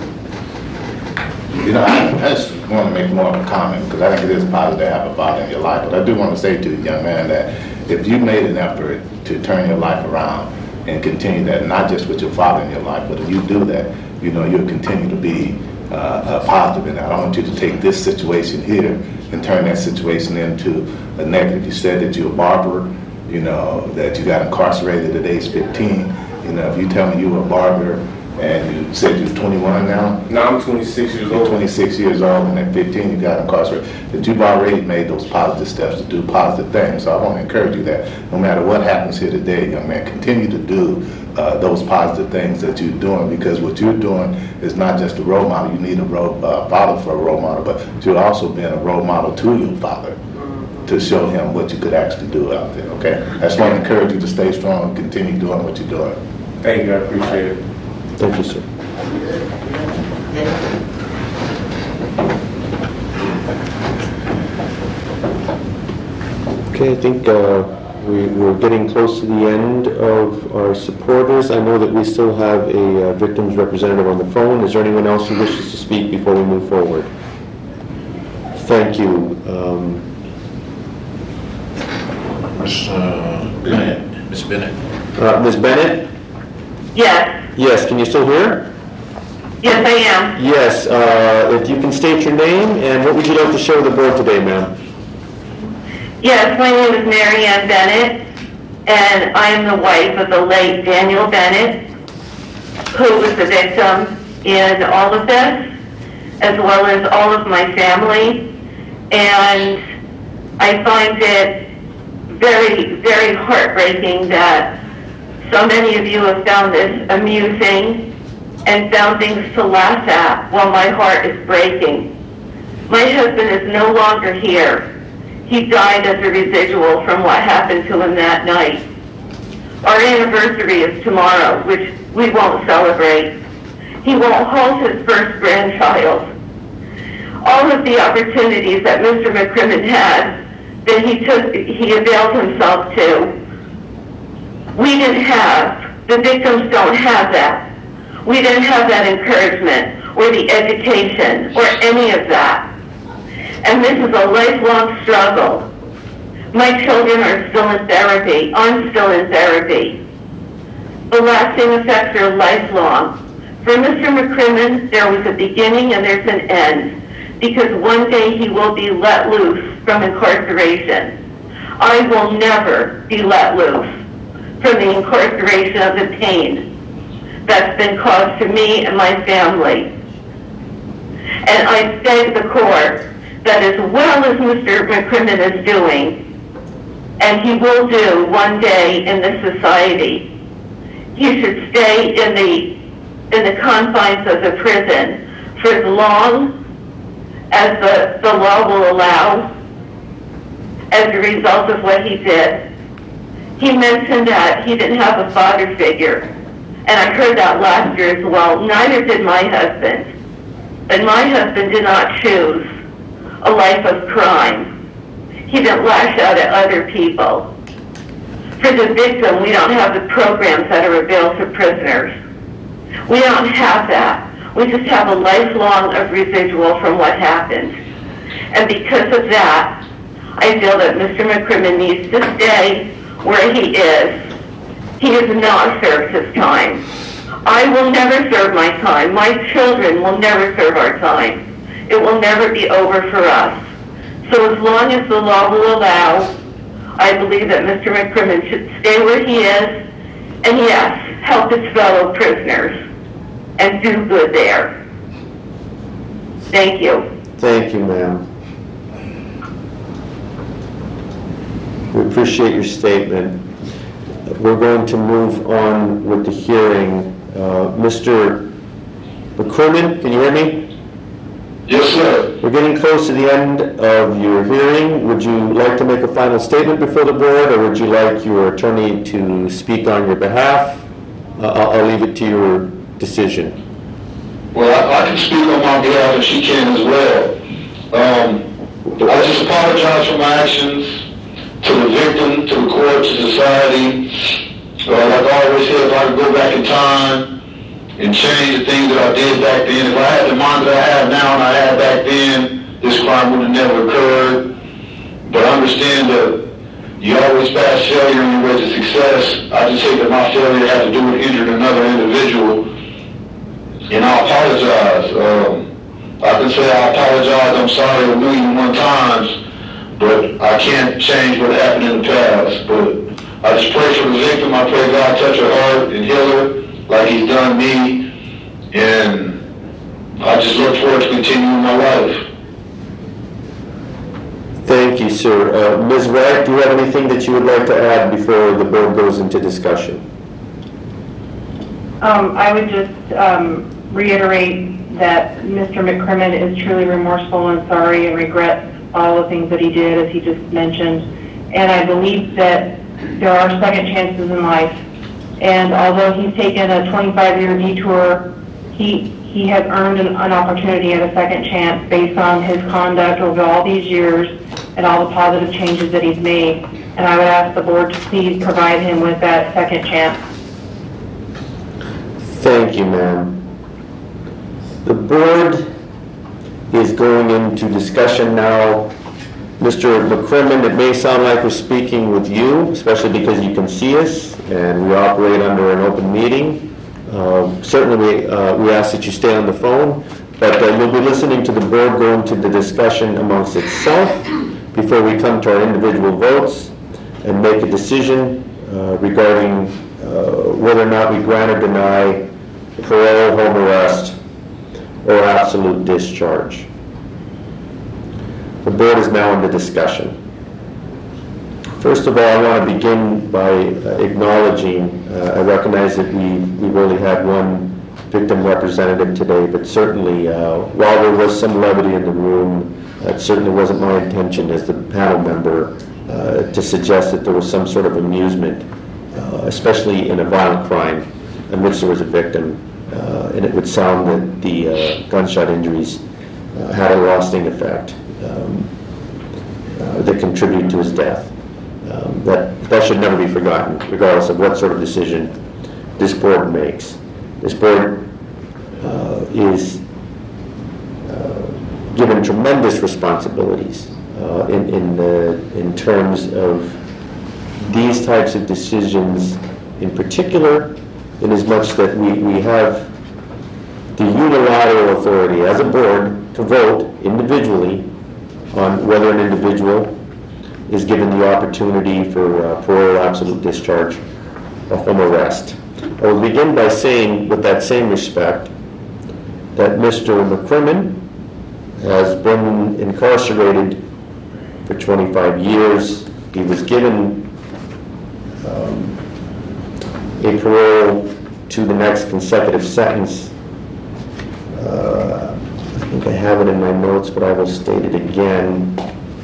You know, I, I just want to make more of a comment because I think it is positive to have a father in your life. But I do want to say to the young man that if you made an effort to turn your life around and continue that, not just with your father in your life, but if you do that, you know, you'll continue to be uh, uh, positive in that. I want you to take this situation here and turn that situation into a negative. You said that you're a barber, you know, that you got incarcerated at age fifteen. You know, if you tell me you were a barber and you said you're twenty-one now? No, I'm twenty-six years You're old. twenty-six years old, and at fifteen you got incarcerated. That you've already made those positive steps to do positive things. So I want to encourage you that no matter what happens here today, young man, continue to do uh, those positive things that you're doing, because what you're doing is not just a role model. You need a role, uh, father for a role model, but you're also being a role model to your father to show him what you could actually do out there, okay? I just want to encourage you to stay strong and continue doing what you're doing. Thank you, I appreciate it. Thank you, sir. Okay, I think uh, we, we're getting close to the end of our supporters. I know that we still have a uh, victims representative on the phone. Is there anyone else who wishes to speak before we move forward? Thank you. Um, Miz Uh, Bennett. Miz Bennett. uh, Miz Bennett? Yes, Yes, can you still hear? yes, I am. Yes, uh, if you can state your name and what would you like to share with the board today, ma'am? Yes, my name is Mary Ann Bennett, and I am the wife of the late Daniel Bennett, who was the victim in all of this, as well as all of my family. And I find it very, very heartbreaking that so many of you have found this amusing and found things to laugh at while my heart is breaking. My husband is no longer here. He died as a residual from what happened to him that night. Our anniversary is tomorrow, which we won't celebrate. He won't hold his first grandchild. All of the opportunities that Mister McCrimmon had, that he took, he availed himself to, we didn't have. The victims don't have that. We didn't have that encouragement or the education or any of that. And this is a lifelong struggle. My children are still in therapy. I'm still in therapy. The lasting effects are lifelong. For Mister McCrimmon, there was a beginning and there's an end, because one day he will be let loose from incarceration. I will never be let loose from the incarceration of the pain that's been caused to me and my family. And I beg the court that as well as Mister McCrimmon is doing, and he will do one day in this society, he should stay in the in the confines of the prison for as long as the, the law will allow as a result of what he did. He mentioned that he didn't have a father figure, and I heard that last year as well. Neither did my husband. And my husband did not choose a life of crime. He didn't lash out at other people. For the victim, we don't have the programs that are available to prisoners. We don't have that. We just have a lifelong of residual from what happened. And because of that, I feel that Mister McCrimmon needs to stay where he is. He has not served his time. I will never serve my time. My children will never serve our time. It will never be over for us. So as long as the law will allow, I believe that Mister McCrimmon should stay where he is, and yes, help his fellow prisoners and do good there. Thank you. Thank you, ma'am. We appreciate your statement. We're going to move on with the hearing. Uh, Mister McCrimmon, can you hear me? Yes, sir. We're getting close to the end of your hearing. Would you like to make a final statement before the board, or would you like your attorney to speak on your behalf? Uh, I'll, I'll leave it to your decision. Well, I, I can speak on my behalf and she can as well. Um, I just apologize for my actions to the victim, to the court, to society. Uh, like I always said, if I could go back in time and change the things that I did back then, if I had the mind that I have now and I had back then, this crime would have never occurred. But I understand that you always pass failure on your way to success. I just think that my failure had to do with injuring another individual. And I apologize. Um, I can say I apologize, I'm sorry a million and one times, but I can't change what happened in the past. But I just pray for the victim. I pray God touch her heart and heal her like he's done me. And I just look forward to continuing my life. Thank you, sir. Uh, Miz Wright, do you have anything that you would like to add before the board goes into discussion? Um, I would just um, reiterate that Mister McCrimmon is truly remorseful and sorry and regrets all the things that he did, as he just mentioned. And I believe that there are second chances in life. And although he's taken a twenty-five year detour, he he has earned an, an opportunity at a second chance based on his conduct over all these years and all the positive changes that he's made. And I would ask the board to please provide him with that second chance. Thank you, ma'am. The board is going into discussion now. Mister McCrimmon, it may sound like we're speaking with you, especially because you can see us and we operate under an open meeting. Uh, certainly, we, uh, we ask that you stay on the phone, but uh, you'll be listening to the board go into the discussion amongst itself before we come to our individual votes and make a decision uh, regarding uh, whether or not we grant or deny parole, home arrest, or absolute discharge. The board is now in the discussion. First of all, I want to begin by uh, acknowledging, uh, I recognize that we, we've only had one victim representative today, but certainly uh, while there was some levity in the room, it certainly wasn't my intention as the panel member uh, to suggest that there was some sort of amusement, uh, especially in a violent crime in which there was a victim. Uh, and it would sound that the uh, gunshot injuries uh, had a lasting effect um, uh, that contributed to his death. Um, that, that should never be forgotten, regardless of what sort of decision this board makes. This board uh, is uh, given tremendous responsibilities uh, in in, the, in terms of these types of decisions in particular, in as much that we, we have the unilateral authority as a board to vote individually on whether an individual is given the opportunity for uh, parole, absolute discharge, or home arrest. I will begin by saying, with that same respect, that Mister McCrimmon has been incarcerated for twenty-five years. He was given um, a parole to the next consecutive sentence. Uh, I think I have it in my notes, but I will state it again,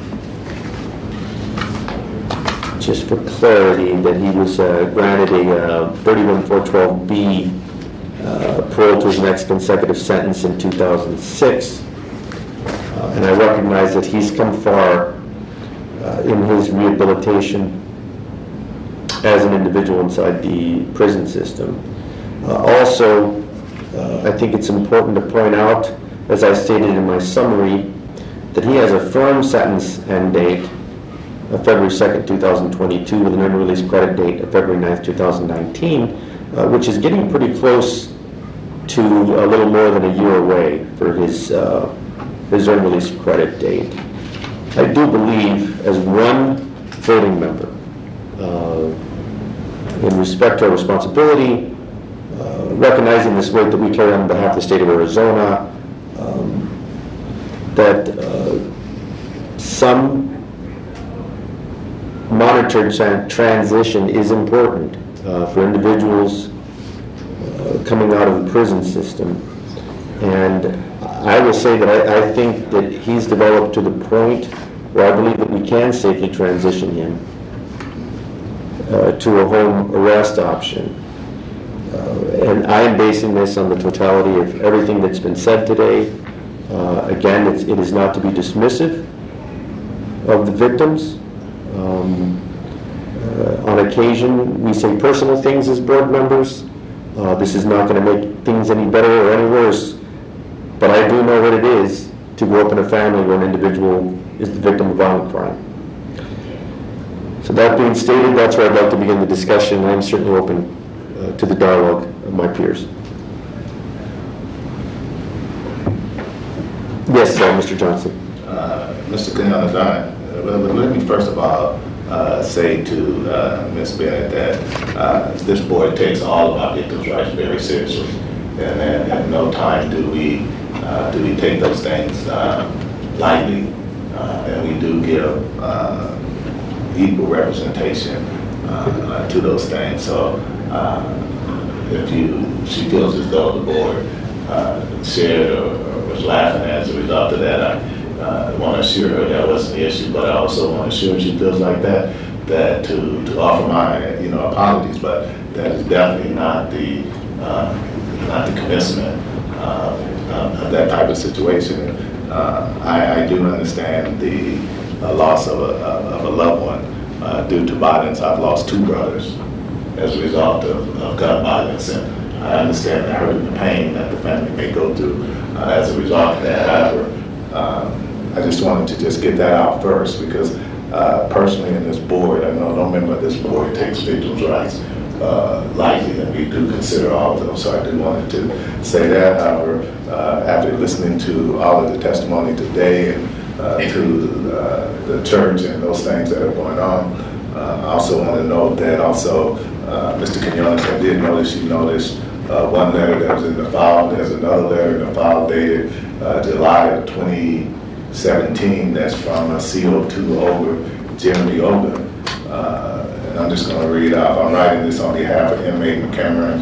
just for clarity, that he was uh, granted a uh, thirty-one four twelve B uh, parole to his next consecutive sentence in two thousand six. Uh, and I recognize that he's come far uh, in his rehabilitation as an individual inside the prison system. Uh, also, uh, I think it's important to point out, as I stated in my summary, that he has a firm sentence end date of February second, two thousand twenty-two, with an early release credit date of February ninth, two thousand nineteen, uh, which is getting pretty close to a little more than a year away for his, uh, his early release credit date. I do believe, as one voting member, uh, in respect to our responsibility, uh, recognizing this weight that we carry on behalf of the state of Arizona, um, that uh, some monitored tra- transition is important uh, for individuals uh, coming out of the prison system. And I will say that I, I think that he's developed to the point where I believe that we can safely transition him uh, to a home arrest option. Uh, and I am basing this on the totality of everything that's been said today. Uh, again, it's, it is not to be dismissive of the victims. Um, uh, on occasion, we say personal things as board members. Uh, this is not going to make things any better or any worse. But I do know what it is to grow up in a family where an individual is the victim of violent crime. So that being stated, that's where I'd like to begin the discussion. I'm certainly open uh, to the dialogue of my peers. Yes, uh, Mister Johnson. Uh, Mister Quinones, uh, let me first of all uh, say to uh, Miz Bennett that uh, this board takes all of our victims' rights very seriously, and at, at no time do we uh, do we take those things uh, lightly, uh, and we do give uh, equal representation uh, to those things. So uh, if you she feels as though the board uh, shared or, or was laughing as a result of that, I uh, want to assure her that wasn't the issue, but I also want to assure her she feels like that, that to, to offer my you know apologies, but that is definitely not the uh, not the commencement uh, of that type of situation. Uh, I, I do understand the uh, loss of a, of a loved one uh, due to violence. I've lost two brothers as a result of, of gun violence, and I understand the hurt and the pain that the family may go through uh, as a result of that. However, um, I just wanted to just get that out first, because uh, personally in this board, I know no member of this board takes victims' rights uh, lightly, and we do consider all of them. So I do wanted to say that. However, uh, after listening to all of the testimony today and uh, to uh, the church and those things that are going on, uh, I also want to note that also uh, Mister Quinones, I did notice you noticed uh, one letter that was in the file. There's another letter in the file dated uh, July of twenty seventeen, that's from a C O two over Jeremy Ogun. Uh, and I'm just going to read off. I'm writing this on behalf of inmate Cameron.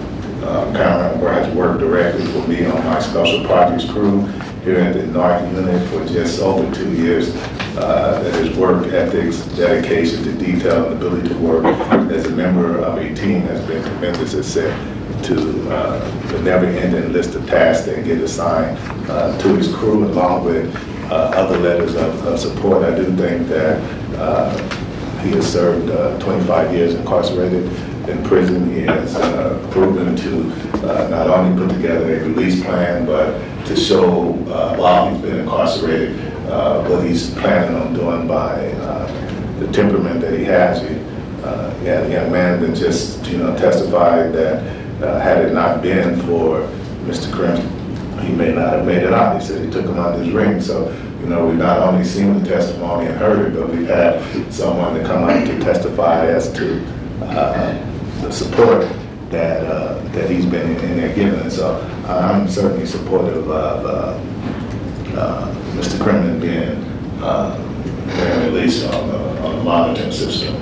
Uh, Cameron, where has worked directly for me on my special projects crew here at the North Unit for just over two years. Uh, that his work ethics, dedication to detail, and ability to work as a member of a team has been tremendous. It's set to uh, the never-ending list of tasks that get assigned uh, to his crew, along with uh, other letters of, of support. I do think that uh, he has served uh, twenty-five years incarcerated in prison. He has uh, proven to uh, not only put together a release plan, but to show uh, while he's been incarcerated uh, what he's planning on doing by uh, the temperament that he has. He, uh, he had a young man that just, you know, testified that uh, had it not been for Mister Krim, he may not have made it out. He said he took him under his ring. So, you know, we've not only seen the testimony and heard it, but we've had someone to come out to testify as to uh, the support that uh, that he's been in, in there giving. And so I'm certainly supportive of uh, uh, Mister Krim being, uh, being released on the, on the monitoring system.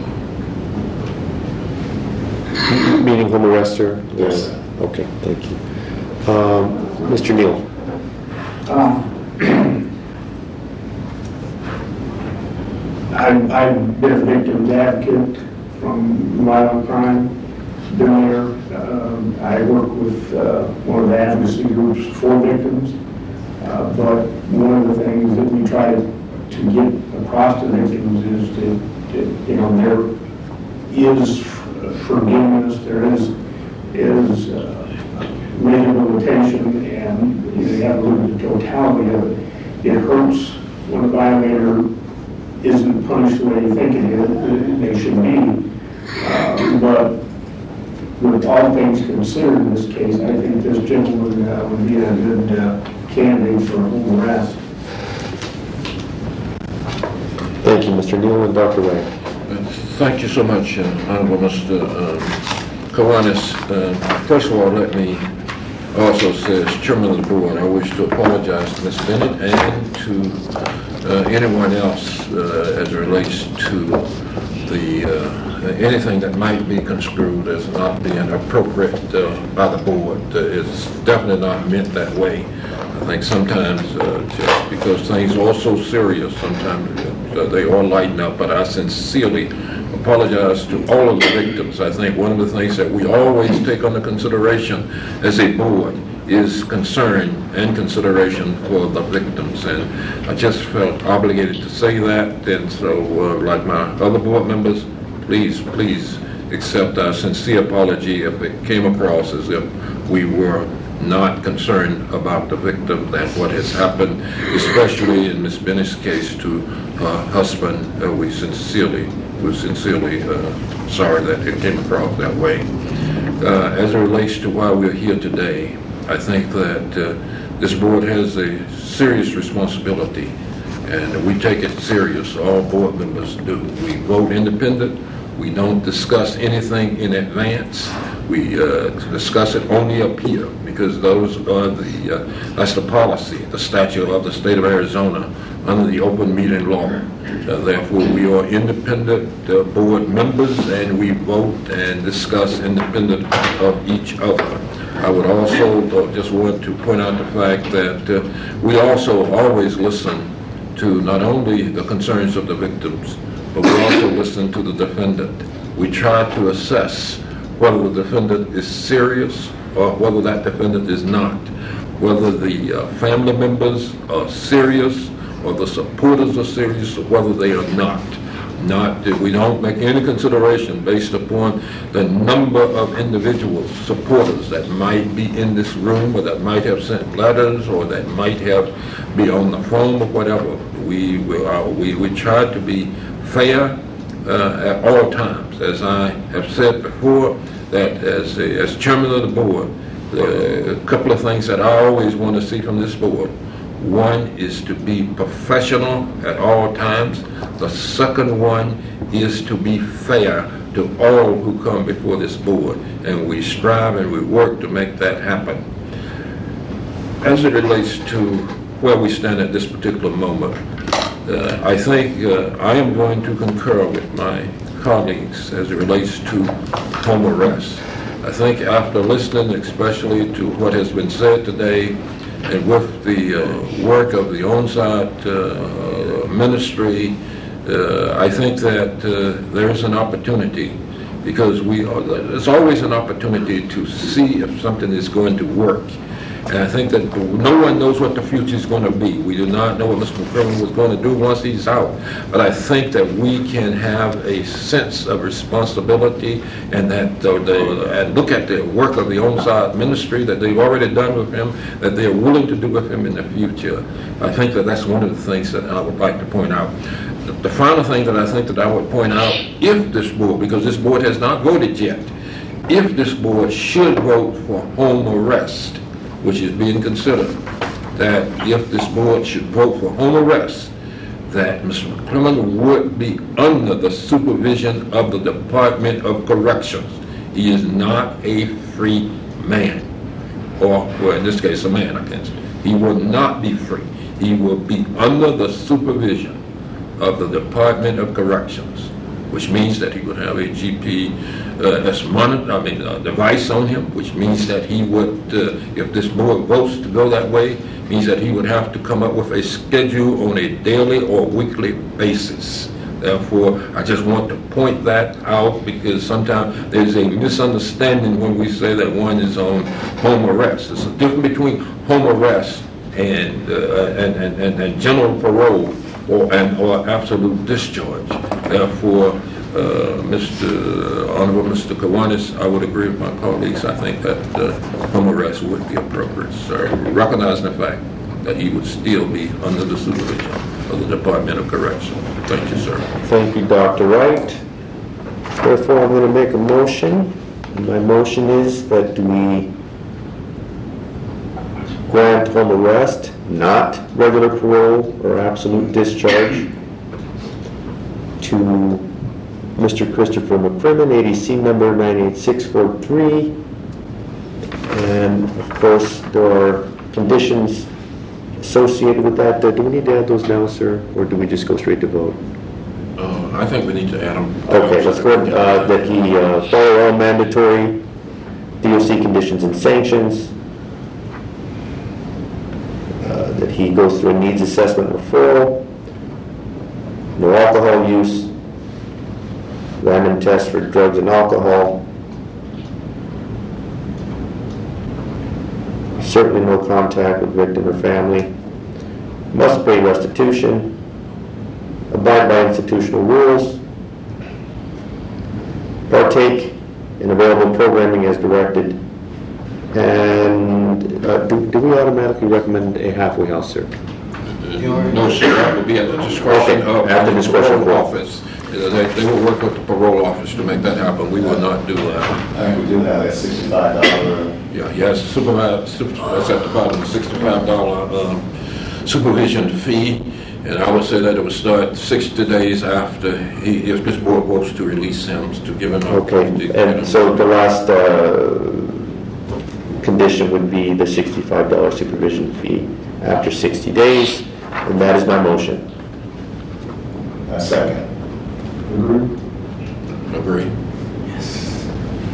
Meaning home arrest, sir? Yes, sir. Okay, thank you. Um, Mister Neal. Um, I've, I've been a victim's advocate from violent crime. Been there. Um, I work with uh, one of the advocacy groups for victims. Uh, but one of the things that we try to, to get across to victims is that, that you know, there is forgiveness, there is is uh, rehabilitation, and you know, you have to look at the totality of it. It hurts when a violator isn't punished the way you think it is, they should be. Uh, but with all things considered in this case, I think this gentleman uh, would be a good uh, candidate for home arrest. Thank you, Mister Neal, and Doctor Ray. Thank you so much, uh, Honorable Mister Uh, Kiwanis. Uh, first of all, let me also say, as Chairman of the Board, I wish to apologize to Miz Bennett and to uh, anyone else uh, as it relates to the uh, anything that might be construed as not being appropriate uh, by the board. Uh, it's definitely not meant that way. I think sometimes uh, just because things are so serious, sometimes uh, they all lighten up, but I sincerely apologize to all of the victims. I think one of the things that we always take under consideration as a board is concern and consideration for the victims, and I just felt obligated to say that. And so uh, like my other board members, please, please accept our sincere apology if it came across as if we were not concerned about the victim and what has happened, especially in Miz Bennett's case to her husband. Uh, we sincerely, we're sincerely uh, sorry that it came across that way. Uh, as it relates to why we're here today, I think that uh, this board has a serious responsibility, and we take it serious. All board members do. We vote independent. We don't discuss anything in advance. We uh, discuss it only up here because those are the, uh, that's the policy, the statute of the state of Arizona under the open meeting law. Uh, therefore, we are independent uh, board members, and we vote and discuss independent of each other. I would also uh, just want to point out the fact that uh, we also always listen to not only the concerns of the victims, but we also listen to the defendant. We try to assess whether the defendant is serious or whether that defendant is not, whether the uh, family members are serious or the supporters are serious or whether they are not. Not that we don't make any consideration based upon the number of individuals, supporters that might be in this room or that might have sent letters or that might have be on the phone or whatever. We we, are, we, we try to be fair uh, at all times. As I have said before, that as, a, as chairman of the board, uh, a couple of things that I always want to see from this board. One is to be professional at all times. The second one is to be fair to all who come before this board, and we strive and we work to make that happen. As it relates to where we stand at this particular moment, uh, I think uh, I am going to concur with my colleagues as it relates to home arrest. I think after listening especially to what has been said today, and with the uh, work of the onsite uh, ministry, uh, I think that uh, there is an opportunity, because we are, there's always an opportunity to see if something is going to work. And I think that no one knows what the future is going to be. We do not know what Mister McCrimmon was going to do once he's out. But I think that we can have a sense of responsibility and that uh, they, and look at the work of the on-site ministry that they've already done with him, that they are willing to do with him in the future. I think that that's one of the things that I would like to point out. The, the final thing that I think that I would point out, if this board, because this board has not voted yet, if this board should vote for home arrest, which is being considered, that if this board should vote for home arrest, that Mister McCrimmon would be under the supervision of the Department of Corrections. He is not a free man, or, well, in this case, a man, I guess. He will not be free. He will be under the supervision of the Department of Corrections, which means that he would have a G P uh, S monitor, I mean, a device on him, which means that he would, uh, if this board votes to go that way, means that he would have to come up with a schedule on a daily or weekly basis. Therefore, I just want to point that out because sometimes there's a misunderstanding when we say that one is on home arrest. There's a difference between home arrest and, uh, and, and, and, and general parole or, and, or absolute discharge. Therefore, uh, Mister Honorable Mister Kiwanis, I would agree with my colleagues. I think that uh, home arrest would be appropriate, sir, recognizing the fact that he would still be under the supervision of the Department of Correction. Thank you, sir. Thank you, Doctor Wright. Therefore, I'm going to make a motion. And my motion is that we grant home arrest, not regular parole or absolute discharge, to Mister Christopher McCrimmon, A D C number nine eight six four three. And, of course, there are conditions associated with that. Uh, do we need to add those now, sir, or do we just go straight to vote? Uh, I think we need to add them. Okay, let's go ahead, uh, that he uh, follow all mandatory D O C conditions and sanctions, uh, that he goes through a needs assessment referral, no alcohol use, random tests for drugs and alcohol, certainly no contact with victim or family, must pay restitution, abide by institutional rules, partake in available programming as directed, and uh, do, do we automatically recommend a halfway house, sir? No, sir, that would be at the discretion Okay, of at the the discretion of parole the- office. Uh, They, they will work with the parole office to make that happen. We will not do that. I think we do have that sixty-five dollar. Yeah, yes, supervised, super- that's at the bottom, sixty-five dollar um, supervision fee. And I would say that it would start sixty days after he, if this board votes to release him, to give him. Okay, and so the last uh, condition would be the sixty-five dollar supervision fee after sixty days, and that is my motion. A second. Agree. Yes.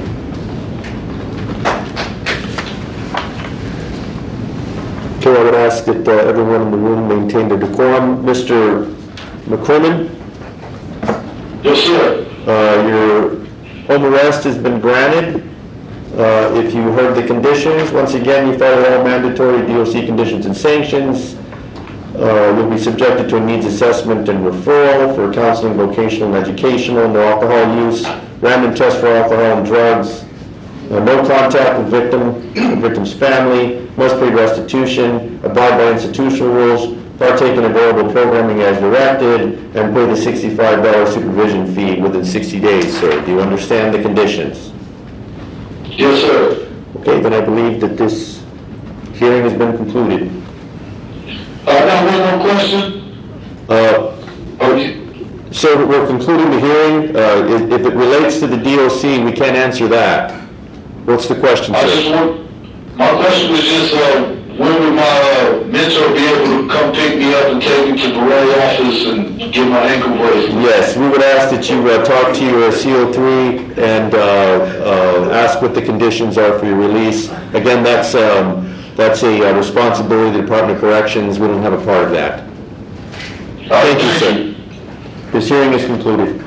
Okay, I would ask that uh, everyone in the room maintain the decorum. Mister McCrimmon? Yes, sir. Uh, your home arrest has been granted. Uh, if you heard the conditions, once again, you follow all mandatory D O C conditions and sanctions. Uh, you'll be subjected to a needs assessment and referral for counseling, vocational, and educational, no alcohol use, random test for alcohol and drugs, uh, no contact with victim, the victim's family, must pay restitution, abide by institutional rules, partake in available programming as directed, and pay the sixty-five dollar supervision fee within sixty days, sir. Do you understand the conditions? Yes, sir. Okay, then I believe that this hearing has been concluded. Uh, now, one more question. Uh, So we're concluding the hearing. Uh, if, if it relates to the D O C, we can't answer that. What's the question, I just sir? want, my question was just, uh, when would my uh, mentor be able to come pick me up and take me to the parole office and get my ankle bracelet? Yes, we would ask that you uh, talk to your C O three and uh, uh, ask what the conditions are for your release. Again, that's um, that's a uh, responsibility of the Department of Corrections. We don't have a part of that. Thank you, sir. This hearing is concluded.